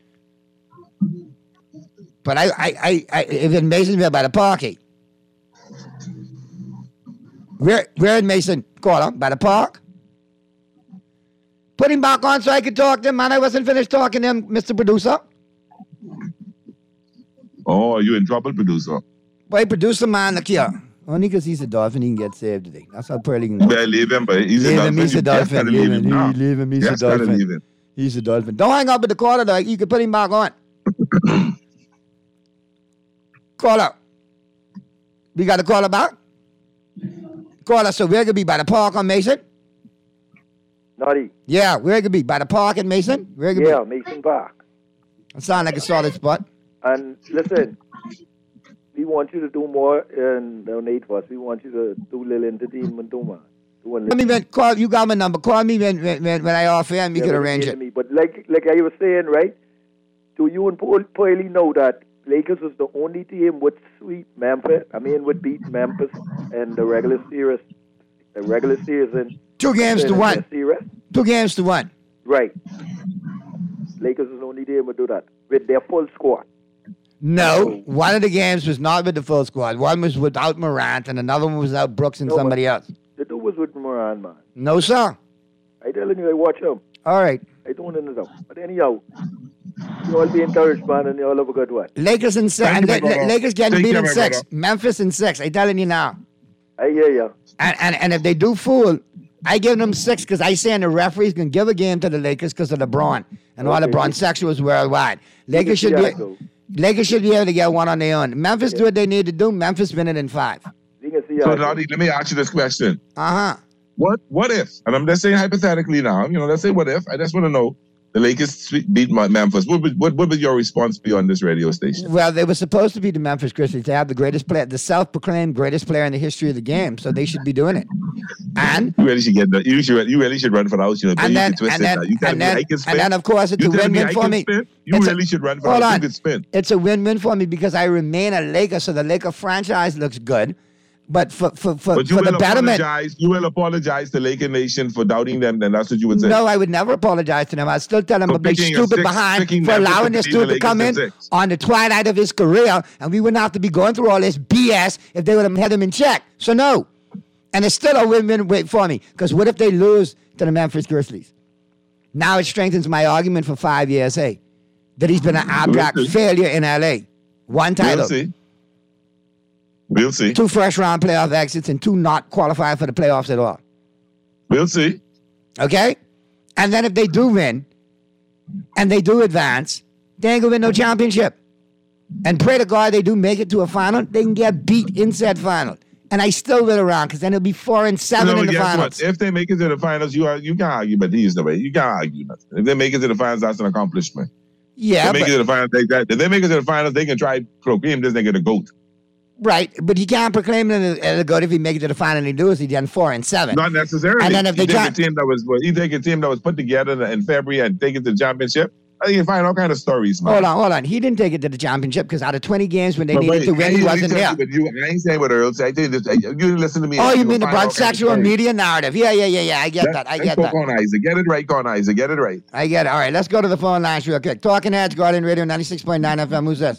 But I, I, I, I if in Masonville by the parky. Where, where in Mason? Caller, by the park? Put him back on so I could talk to him, man. I wasn't finished talking to him, Mister Producer.
Oh, you in trouble, producer?
Boy, producer, man, look here. Only because he's a dolphin, he can get saved today. That's how Pearly can go.
Well, leave him, but he's a
Leave him,
dolphin.
he's a
You just
dolphin.
gotta
Leave
leave
him,
him now.
leave- leave him, he's a
Just gotta
dolphin.
leave him.
He's a dolphin. Don't hang up with the caller, though. You can put him back on. Caller. We got a caller back? Caller, so we're going to be by the park on Mason?
Naughty.
Yeah, we're going to be by the park in Mason? We're gonna
Yeah,
be.
Mason Park.
That sounds like a solid spot.
And listen, we want you to do more and donate for us. We want you to do a little entertainment too, man. Do a
Let me when, call. You got my number. Call me when when, when, when I offer and we
Yeah,
can
but
arrange
listen
it.
to me. But like like I was saying, right? Do you and Paul Poiley know that Lakers was the only team with sweep Memphis? I mean, would beat Memphis in the regular series, the regular season.
Two games to
in
one.
the series?
Two games to one.
Right. Lakers was the only team would do that with their full squad.
No, one of the games was not with the full squad. One was without Morant, and another one was without Brooks and
No, but-
somebody else.
The two was with Moran, man.
No, sir.
I telling you, I watch him.
All right.
I don't know. But anyhow, you all be encouraged, man, and you all have a good one.
Lakers in six. And
Thank you,
La- La-
brother.
Lakers getting
Take
beat
care,
in
my
six.
brother.
Memphis in six. I telling you now.
I hear you.
And, and and if they do fool I give them six because I saying the referees can give a game to the Lakers because of LeBron and all
Okay.
LeBron sexuals worldwide. Lakers should
Yeah,
be
so.
Lakers should be able to get one on their own. Memphis do what they need to do. Memphis win it in five.
So, Naughty, let me ask you this question.
Uh-huh.
What What if, and I'm just saying hypothetically now, you know, let's say what if, I just want to know, the Lakers beat Memphis. What would, what, what would your response be on this radio station?
Well, they were supposed to be the Memphis Grizzlies. They have the greatest player, the self-proclaimed greatest player in the history of the game, so they should be doing it. And
You really should get the, you should you really should run for the house, you know.
And
you
then-
can twist
and
it
then-
now. You tell
and
me
then-
I can spin.
and then, of course, it's
You
a
tell
win-win
I
for
can
me.
spin? You
It's a-
really should run for
hold
the house.
on.
You can spin.
It's a win-win for me because I remain a Laker, so the Laker franchise looks good. But for for for,
But you
for
will
the betterment,
apologize. You will apologize to Laker Nation for doubting them. Then that's what you would say.
no, I would never apologize to them. I'd still tell them
For
a big
picking a
stupid
six-
behind
picking
for
Memphis
allowing
to
this
beat the
dude to
Lakers
come
in
in
six.
on the twilight of his career, and we wouldn't have to be going through all this B S if they would have had him in check. So no, and it's still a win-win wait for me because what if they lose to the Memphis Grizzlies? Now it strengthens my argument for five years. Hey, that he's been an abject
We'll see.
failure in L A. One title.
We'll see. We'll see.
Two first round playoff exits and two not qualifying for the playoffs at all.
We'll see.
Okay? And then if they do win and they do advance, they ain't gonna win no championship. And pray to God they do make it to a final, they can get beat in said final. And I still win around because then it'll be four and seven
No,
in the
guess
finals.
what? If they make it to the finals, you are you can't argue, but he's the way. You can't argue nothing. If they make it to the finals, that's an accomplishment.
Yeah,
If they make
but-
it to the finals, they, that, if they make it to the finals, they can try to proclaim this nigga the GOAT.
Right, but he can't proclaim it as a good if he make it to the final and he lose. He done four and seven.
Not necessarily.
And then if they
you take
try,
a team that was, you take a team that was put together in, in February and take it to the championship, I think you find all kind of stories, man.
hold on, hold on. He didn't take it to the championship because out of twenty games when they
But
needed
wait,
to win,
I
he
ain't
wasn't
tell
there.
you, but you, I ain't saying what Earl said. I tell you this, you didn't listen to me.
Oh, you
You'll
mean the
find all
broad
kind of
sexual
stories.
media narrative? Yeah, yeah, yeah, yeah. I get that. I get that.
Cornizer. Get it right, Cornizer. Get it right.
I get it. All right, let's go to the phone lines real quick. Talking Heads, Guardian Radio ninety-six point nine F M. Who's this?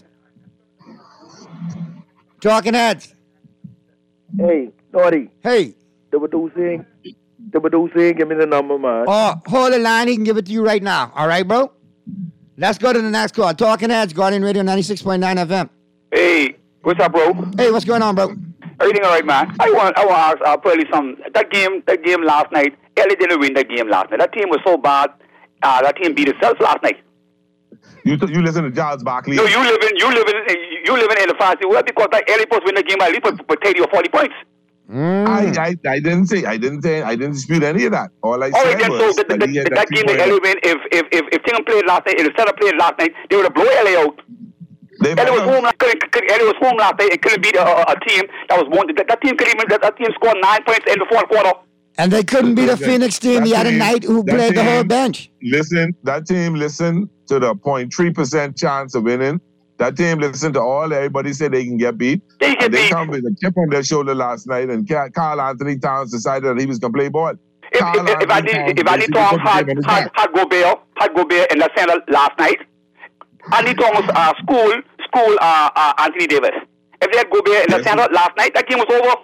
Talking Heads.
Hey, Naughty.
Hey.
Double do saying, double do saying, give me the number, man.
Oh, hold the line. He can give it to you right now. All right, bro? Let's go to the next call. Talking Heads, Guardian Radio ninety-six point nine F M.
Hey, what's up, bro?
Hey, what's going on, bro?
Everything all right, man? I want, I want to ask uh, Pearly some. That game, that game last night. L A didn't win that game last night. That team was so bad. Uh, that team beat itself last night.
You you listen to Giles Barkley.
No, you live in, you live in, you live in the fancy world because that L A supposed to win the game by at least for, for thirty or forty points.
I, I I didn't say I didn't say I didn't dispute any of that. All I
All right,
said
then, so
was
the, the,
that he
the,
had
that
two
game that
point-
L A win, if if if if Tingham played last night, if the setup played last night, they would have blown L A out.
They
L A was home. Couldn't, couldn't, L A was home last night and couldn't beat a, a, a team that was one. That, that team couldn't even. That, that team scored nine points in the fourth quarter.
And they couldn't beat a Phoenix team the
That
other
team-
night who
that
played the whole
team-
bench.
Listen, that team listened to the zero point three percent chance of winning. That team listened to all everybody said they can get beat.
They
and they come with a chip on their shoulder last night, and Ca- Carl Anthony Towns decided that he was going to play ball.
If, if, if, if I did, if I did Thomas had, had, had Gobert, had Gobert in the center last night, Andy Thomas uh, school, school uh, uh, Anthony Davis. If they had Gobert in the center last night, that game was over.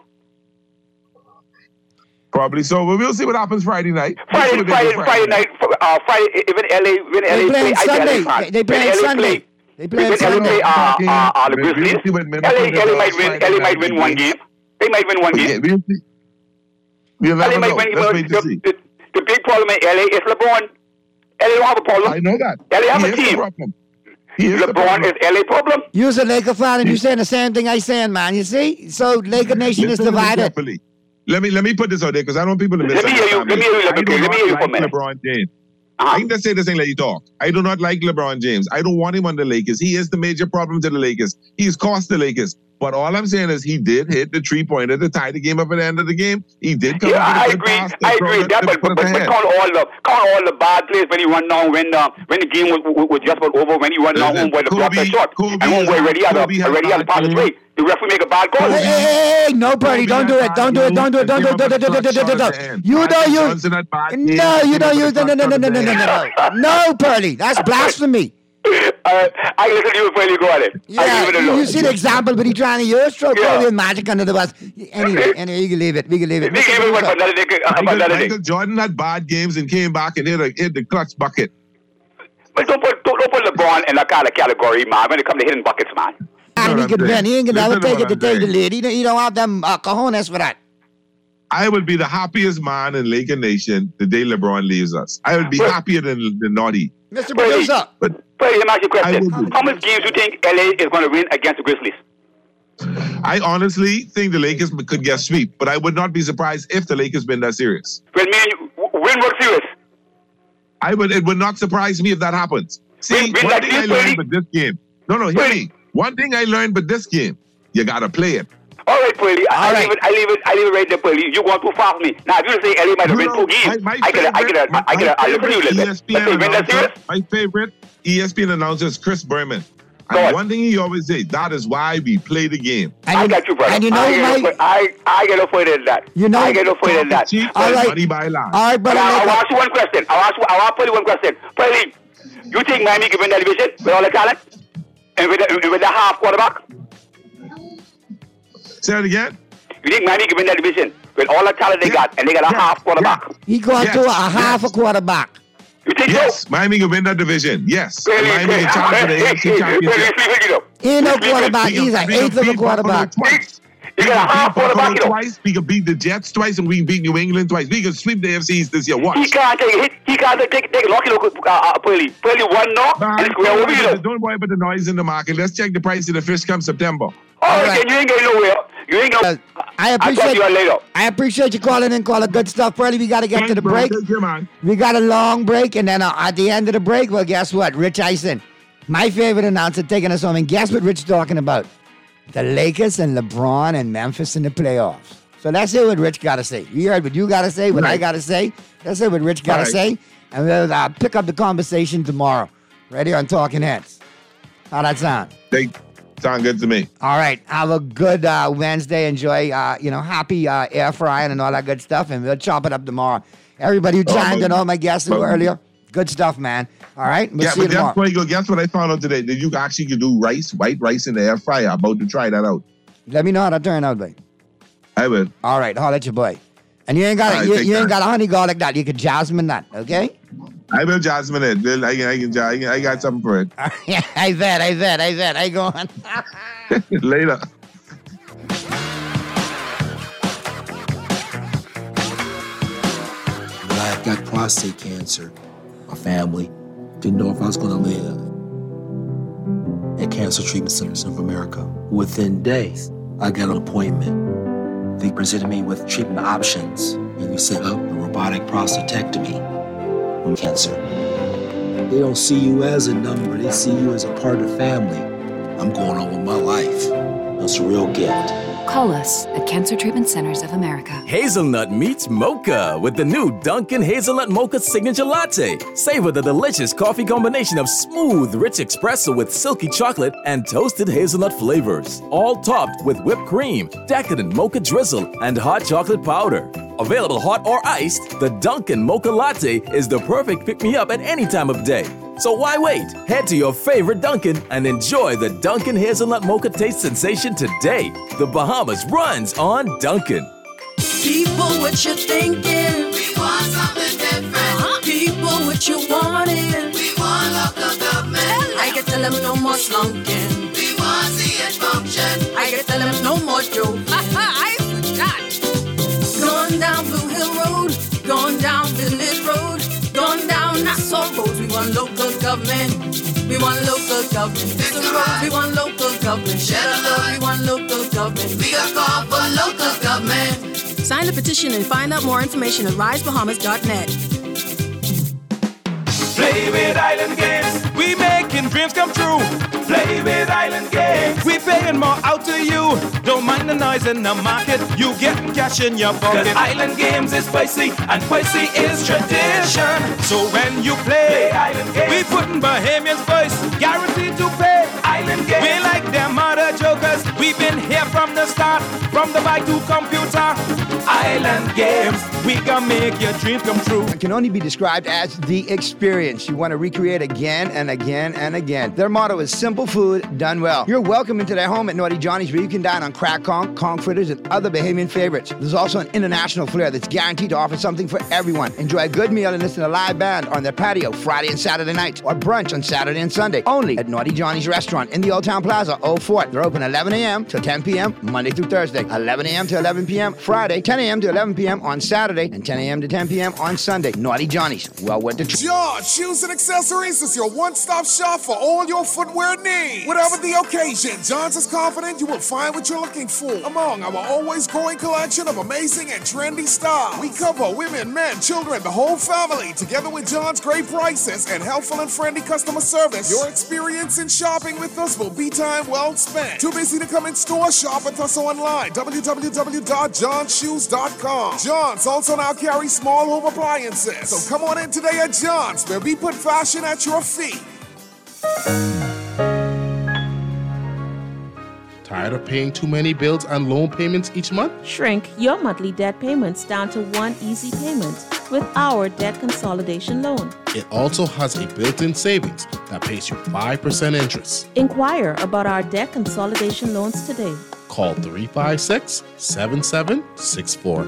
Probably so, but we'll see what happens Friday night. We'll see
Friday,
what they
Friday,
do
Friday night, uh, Friday, even L A, when
They
L A
playing
play, I
Sunday.
L A fan.
They- they playing
When L A
Sunday.
play-
They playing
when L A
Sunday.
play uh, uh, uh, the
We'll
Grizzlies,
see what
L A,
Minnesota
L A
does
might win,
Friday
L A might
night
win
game.
one game. They might win one
Okay,
game.
we'll see. We'll
L A
never
might
know.
win.
Let's
Well,
wait to
the,
see.
the, the big problem in L A is LeBron. L A don't have a problem.
I know that.
L A have
He
a
is the
team.
problem. He is the
LeBron
problem.
is L A problem.
You're a Laker fan and you're saying the same thing I saying, man. You see? So Laker Nation is
Listen to me
divided.
carefully. Let me let me put this out there because I don't want people to
Let me hear you.
misunderstand
Let me hear you.
I
Let
do
me
not
hear you for a
like
minute.
LeBron James. I can just say this thing, let you talk. I do not like LeBron James. I don't want him on the Lakers. He is the major problem to the Lakers. He's cost the Lakers. But all I'm saying is he did hit the three pointer to tie the game up at the end of the game. He did come
Yeah,
up
I
with a good
agree.
pass to
I
throw
agree.
it-
That,
to
but,
put
but,
it
but
ahead.
count all the count all the bad plays when he run down when uh, when the game was, was, was just about over when he run down
Listen,
homeboy the block
Kobe-
that shot
Kobe
and homeboy
had-
already had a
Kobe had
already had a
bad
pass his way. The referee make a bad call.
Hey, hey, hey, hey, no, Purdy, don't do it, don't do it, don't do it, don't do it, don't do it, don't do it, don't do it, don't do it. You don't use, no, you don't use, no, no, no, no, no, no, no, no, no, Purdy, that's blasphemy.
Uh, I listen to you before you go at it. I
Yeah,
leave it
you,
alone.
you see the example, but he trying to use throw
Yeah.
Kobe and Magic under the bus. Anyway, anyway, you can leave it, we can leave it.
We can leave it for another day. uh, for
Michael,
another day.
Michael Jordan had bad games and came back and hit, a, hit the clutch bucket.
But don't put don't, don't put LeBron in that kind of category, man. When it comes to hitting buckets, man.
And he
what
could
I'm
win,
saying.
he ain't gonna
Listen
never
to
take
what
it to
I'm
take the
saying.
lead. He don't, he don't have them uh, cojones for that.
I would be the happiest man in Laker Nation the day LeBron leaves us. I would be
Well-
happier than the naughty.
Mister
Well,
Producer.
But
Well, let me ask you a
I
question.
will be.
How many games do you think L A is going to win against the Grizzlies?
I honestly think the Lakers could get sweep, but I would not be surprised if the Lakers win that series.
Well, me and you, w- win what series?
I would. It would not surprise me if that happens. See,
Win- win
one
like
thing I
this,
learned
Willie?
with this game. No, no, hear me. One thing I learned with this game, you gotta play it.
All right, Pearly. I, I leave it. I leave it. I leave it right there, Pearly. You going too far for me. Now, if you say L A might have
No,
win
no,
two games,
my- my
I get a, I get a,
favorite-
I get a,
my
I listen to you a little
favorite
bit.
E S P N
Let's say win that series.
announcer- My favorite E S P N announcer is Chris Berman.
Go
And
on.
one thing he always say, that is why we play the game.
I got you, brother.
and you know
I, get
my-
no, I, I get no further than that.
You know-
I get no further than that.
Cheap,
All right.
money by land.
All right, brother.
Now, I'll
Laker.
ask you one question. I'll ask you, I'll ask Pearly one question. Pearly, you think Miami can win that division with all the talent? And with the, with the half quarterback?
Say it again.
You think Miami can win that division with all the talent they
Yeah.
got and they got a
Yeah.
half quarterback?
He going
Yes,
to a
yes.
half a quarterback.
You think
Yes,
so?
Miami can win that division. Yes.
Pearly,
Miami
Pearly,
can challenge for the A F C
Pearly,
Championship.
Pearly, you know.
He ain't no
Listen,
quarterback.
We can-
He's an
we can
eighth of a
beat Buffalo
quarterback.
twice.
You
We
got a
can
half
beat Buffalo
quarterback, you know.
twice. We can beat the Jets twice, and we can beat New England twice. We can sweep the A F C East this year. Watch.
He can't take it. He can't take take a lucky look at uh, uh, Pearly. Pearly one knock
Nah,
and it's
don't,
going over
worry
you
about
know.
the, don't worry about the noise in the market. Let's check the price of the fish come September.
All right,
right.
then you ain't going nowhere. You ain't
Uh,
going.
I
I'll talk to
appreciate
you later.
I appreciate you calling in, calling good stuff. Pearly, we got to get to the
Thanks, bro.
break.
Thank you, man.
We got a long break, and then uh, at the end of the break, well, guess what? Rich Eisen, my favorite announcer, taking us home. And guess what Rich is talking about? The Lakers and LeBron and Memphis in the playoffs. So let's hear what Rich got to say. You heard what you got to say, what I
Right.
got to say. Let's hear what Rich got to
Right.
say. And we'll uh, pick up the conversation tomorrow. Right here on Talking Heads. How that sound?
They sound good to me.
All right. Have a good uh, Wednesday. Enjoy, uh, you know, happy uh, air frying and all that good stuff. And we'll chop it up tomorrow. Everybody who
Oh,
chimed in,
my-
all my guests who
my-
were earlier, good stuff, man. All right. We'll
Yeah,
see you
but guess
tomorrow.
what, you go, guess what I found out today? That you actually can do rice, white rice in the air fryer. I'm about to try that out.
Let me know how that turned out, boy.
I will.
All right. Holler at your boy. And you ain't got
All right,
you,
take
you ain't
care.
got a honey garlic that. You could jasmine that, okay?
I will Jasmine it. Well, I, I, can- I, can- I got something for it.
Yeah, I bet, I bet, I bet. I go on.
Later.
When I got prostate cancer, my family didn't know if I was going to live. At Cancer Treatment Centers of America, within days, I got an appointment. They presented me with treatment options, and we set up a robotic prostatectomy from cancer. They don't see you as a number, they see you as a part of the family. I'm going on with my life. That's a real gift.
Call us at Cancer Treatment Centers of America.
Hazelnut meets mocha with the new Dunkin' Hazelnut Mocha Signature Latte. Savor the delicious coffee combination of smooth, rich espresso with silky chocolate and toasted hazelnut flavors. All topped with whipped cream, decadent mocha drizzle, and hot chocolate powder. Available hot or iced, the Dunkin' Mocha Latte is the perfect pick-me-up at any time of day. So why wait? Head to your favorite Dunkin' and enjoy the Dunkin' Hazelnut Mocha taste sensation today. The Bahamas runs on Dunkin'.
People, what you thinking? We want something different. Uh-huh. People, what you wanting? We want local government. I can tell them no more slunking. We want to see it function. I can tell them no more joke. I forgot. Going down Blue Hill Road, going down Village Road, going down Nassau Road. We want local government. We want local government. It's the road. We want local government. Share the love. We want local government. We got call for local government.
Sign the petition and find out more information at rise bahamas dot net.
Play with Island Games, we making dreams come true. Play with Island Games, we paying more out to you. Don't mind the noise in the market, you getting cash in your pocket. 'Cause Island Games is spicy, and spicy is tradition. So when you play, play Island Games, we putting Bahamians first, guaranteed to pay. Island Games, we like them other jokers. We've been here from the start, from the bike to computer. Island Games, we gonna make your dreams come true.
It can only be described as the experience you want to recreate again and again and again. Their motto is simple food done well. You're welcome into their home at Naughty Johnny's, where you can dine on crack conch, conch fritters, and other Bahamian favorites. There's also an international flair that's guaranteed to offer something for everyone. Enjoy a good meal and listen to a live band on their patio Friday and Saturday nights, or brunch on Saturday and Sunday, only at Naughty Johnny's Restaurant in the Old Town Plaza, Old Fort. They're open eleven a.m. till ten p.m. Monday through Thursday, eleven a.m. to eleven p.m. Friday, ten a.m. to eleven p.m. on Saturday and ten a.m. to ten p.m. on Sunday. Naughty Johnny's. Well, what the... Tr-
John Shoes and Accessories is your one-stop shop for all your footwear needs. Whatever the occasion, John's is confident you will find what you're looking for among our always growing collection of amazing and trendy styles. We cover women, men, children, the whole family. Together with John's great prices and helpful and friendly customer service, your experience in shopping with us will be time well spent. Too busy to come in store? Shop with us online. w w w dot john shoes dot com. John's also now carries small home appliances. So come on in today at John's, where we put fashion at your feet.
Tired of paying too many bills and loan payments each month?
Shrink your monthly debt payments down to one easy payment with our debt consolidation loan.
It also has a built-in savings that pays you five percent interest.
Inquire about our debt consolidation loans today.
Call three five six, seven seven six four.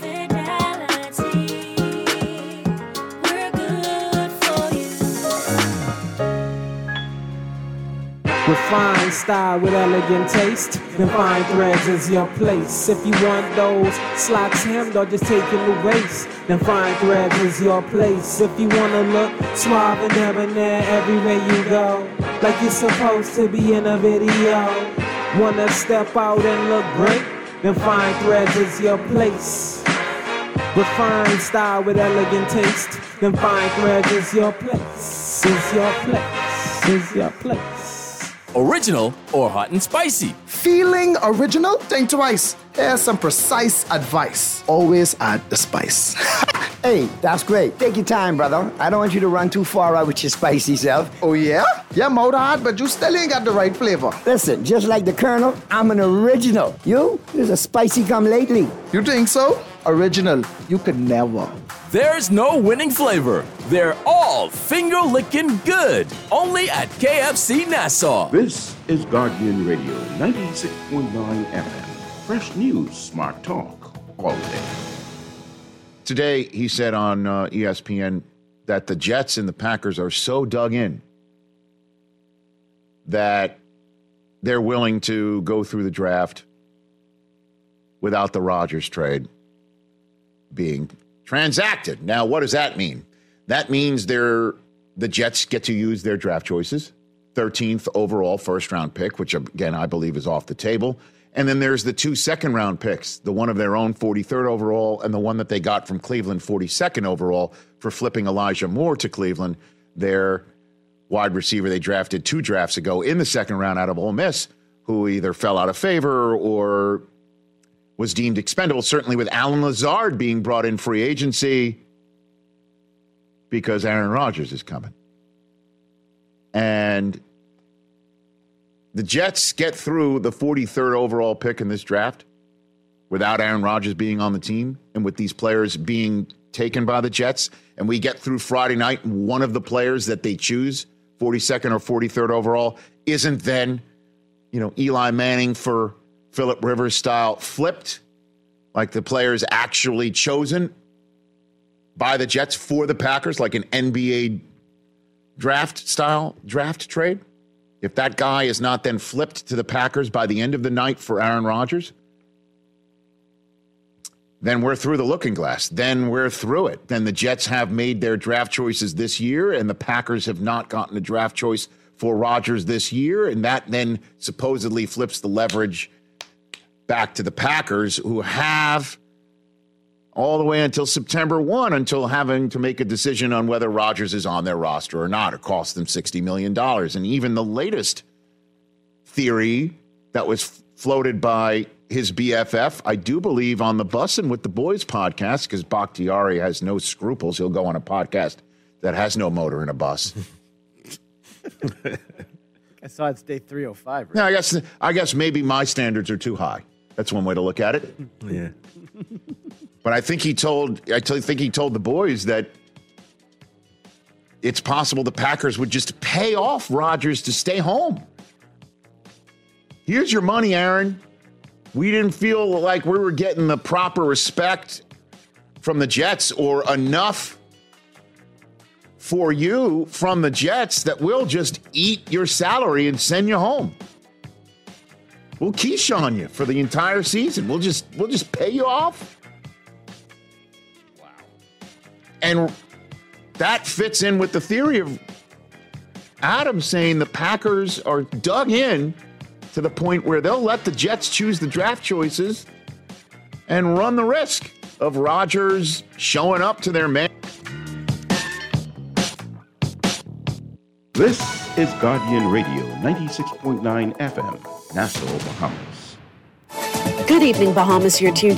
Refined style with elegant taste, then Fine Threads is your place. If you want those slacks hemmed or just take a new waist, then Fine Threads is your place. If you wanna look suave and debonair everywhere you go, like you're supposed to be in a video, wanna step out and look great, then Fine Threads is your place. Refined style with elegant taste, then Fine Threads is your place. Is your place. Is your place.
Original or hot and spicy?
Feeling original? Think twice. Here's some precise advice. Always add the spice.
Hey, that's great. Take your time, brother. I don't want you to run too far out with your spicy self.
Oh, yeah? Yeah, mouth hard, but you still ain't got the right flavor.
Listen, just like the Colonel, I'm an original. You? There's a spicy come lately.
You think so? Original. You could never.
There's no winning flavor. They're all finger-licking good. Only at K F C Nassau.
This is Guardian Radio, ninety-six point nine F M. Fresh news, smart talk, all day.
Today, he said on uh, E S P N that the Jets and the Packers are so dug in that they're willing to go through the draft without the Rodgers trade being transacted. Now, what does that mean? That means they're, the Jets get to use their draft choices, thirteenth overall first-round pick, which, again, I believe is off the table. And then there's the two second-round picks, the one of their own, forty-third overall, and the one that they got from Cleveland, forty-second overall, for flipping Elijah Moore to Cleveland, their wide receiver they drafted two drafts ago in the second round out of Ole Miss, who either fell out of favor or was deemed expendable, certainly with Alan Lazard being brought in free agency because Aaron Rodgers is coming. And the Jets get through the forty-third overall pick in this draft without Aaron Rodgers being on the team and with these players being taken by the Jets. And we get through Friday night, and one of the players that they choose, forty-second or forty-third overall, isn't then, you know, Eli Manning for Phillip Rivers style flipped, like the players actually chosen by the Jets for the Packers, like an N B A draft style draft trade. If that guy is not then flipped to the Packers by the end of the night for Aaron Rodgers, then we're through the looking glass. Then we're through it. Then the Jets have made their draft choices this year, and the Packers have not gotten a draft choice for Rodgers this year, and that then supposedly flips the leverage back to the Packers, who have all the way until September first, until having to make a decision on whether Rodgers is on their roster or not. It cost them sixty million dollars. And even the latest theory that was floated by his B F F, I do believe on the Bussin' with the Boys podcast, because Bakhtiari has no scruples. He'll go on a podcast that has no motor in a bus.
I saw it's day three oh five. Right?
Yeah, I guess I guess maybe my standards are too high. That's one way to look at it.
Yeah.
But I think he told I think he told the boys that it's possible the Packers would just pay off Rodgers to stay home. Here's your money, Aaron. We didn't feel like we were getting the proper respect from the Jets or enough for you from the Jets that we'll just eat your salary and send you home. We'll quiche on you for the entire season. We'll just we'll just pay you off And that fits in with the theory of Adam saying the Packers are dug in to the point where they'll let the Jets choose the draft choices and run the risk of Rodgers showing up to their man.
This is Guardian Radio, ninety-six point nine F M, Nassau, Bahamas.
Good evening, Bahamas. You're tuned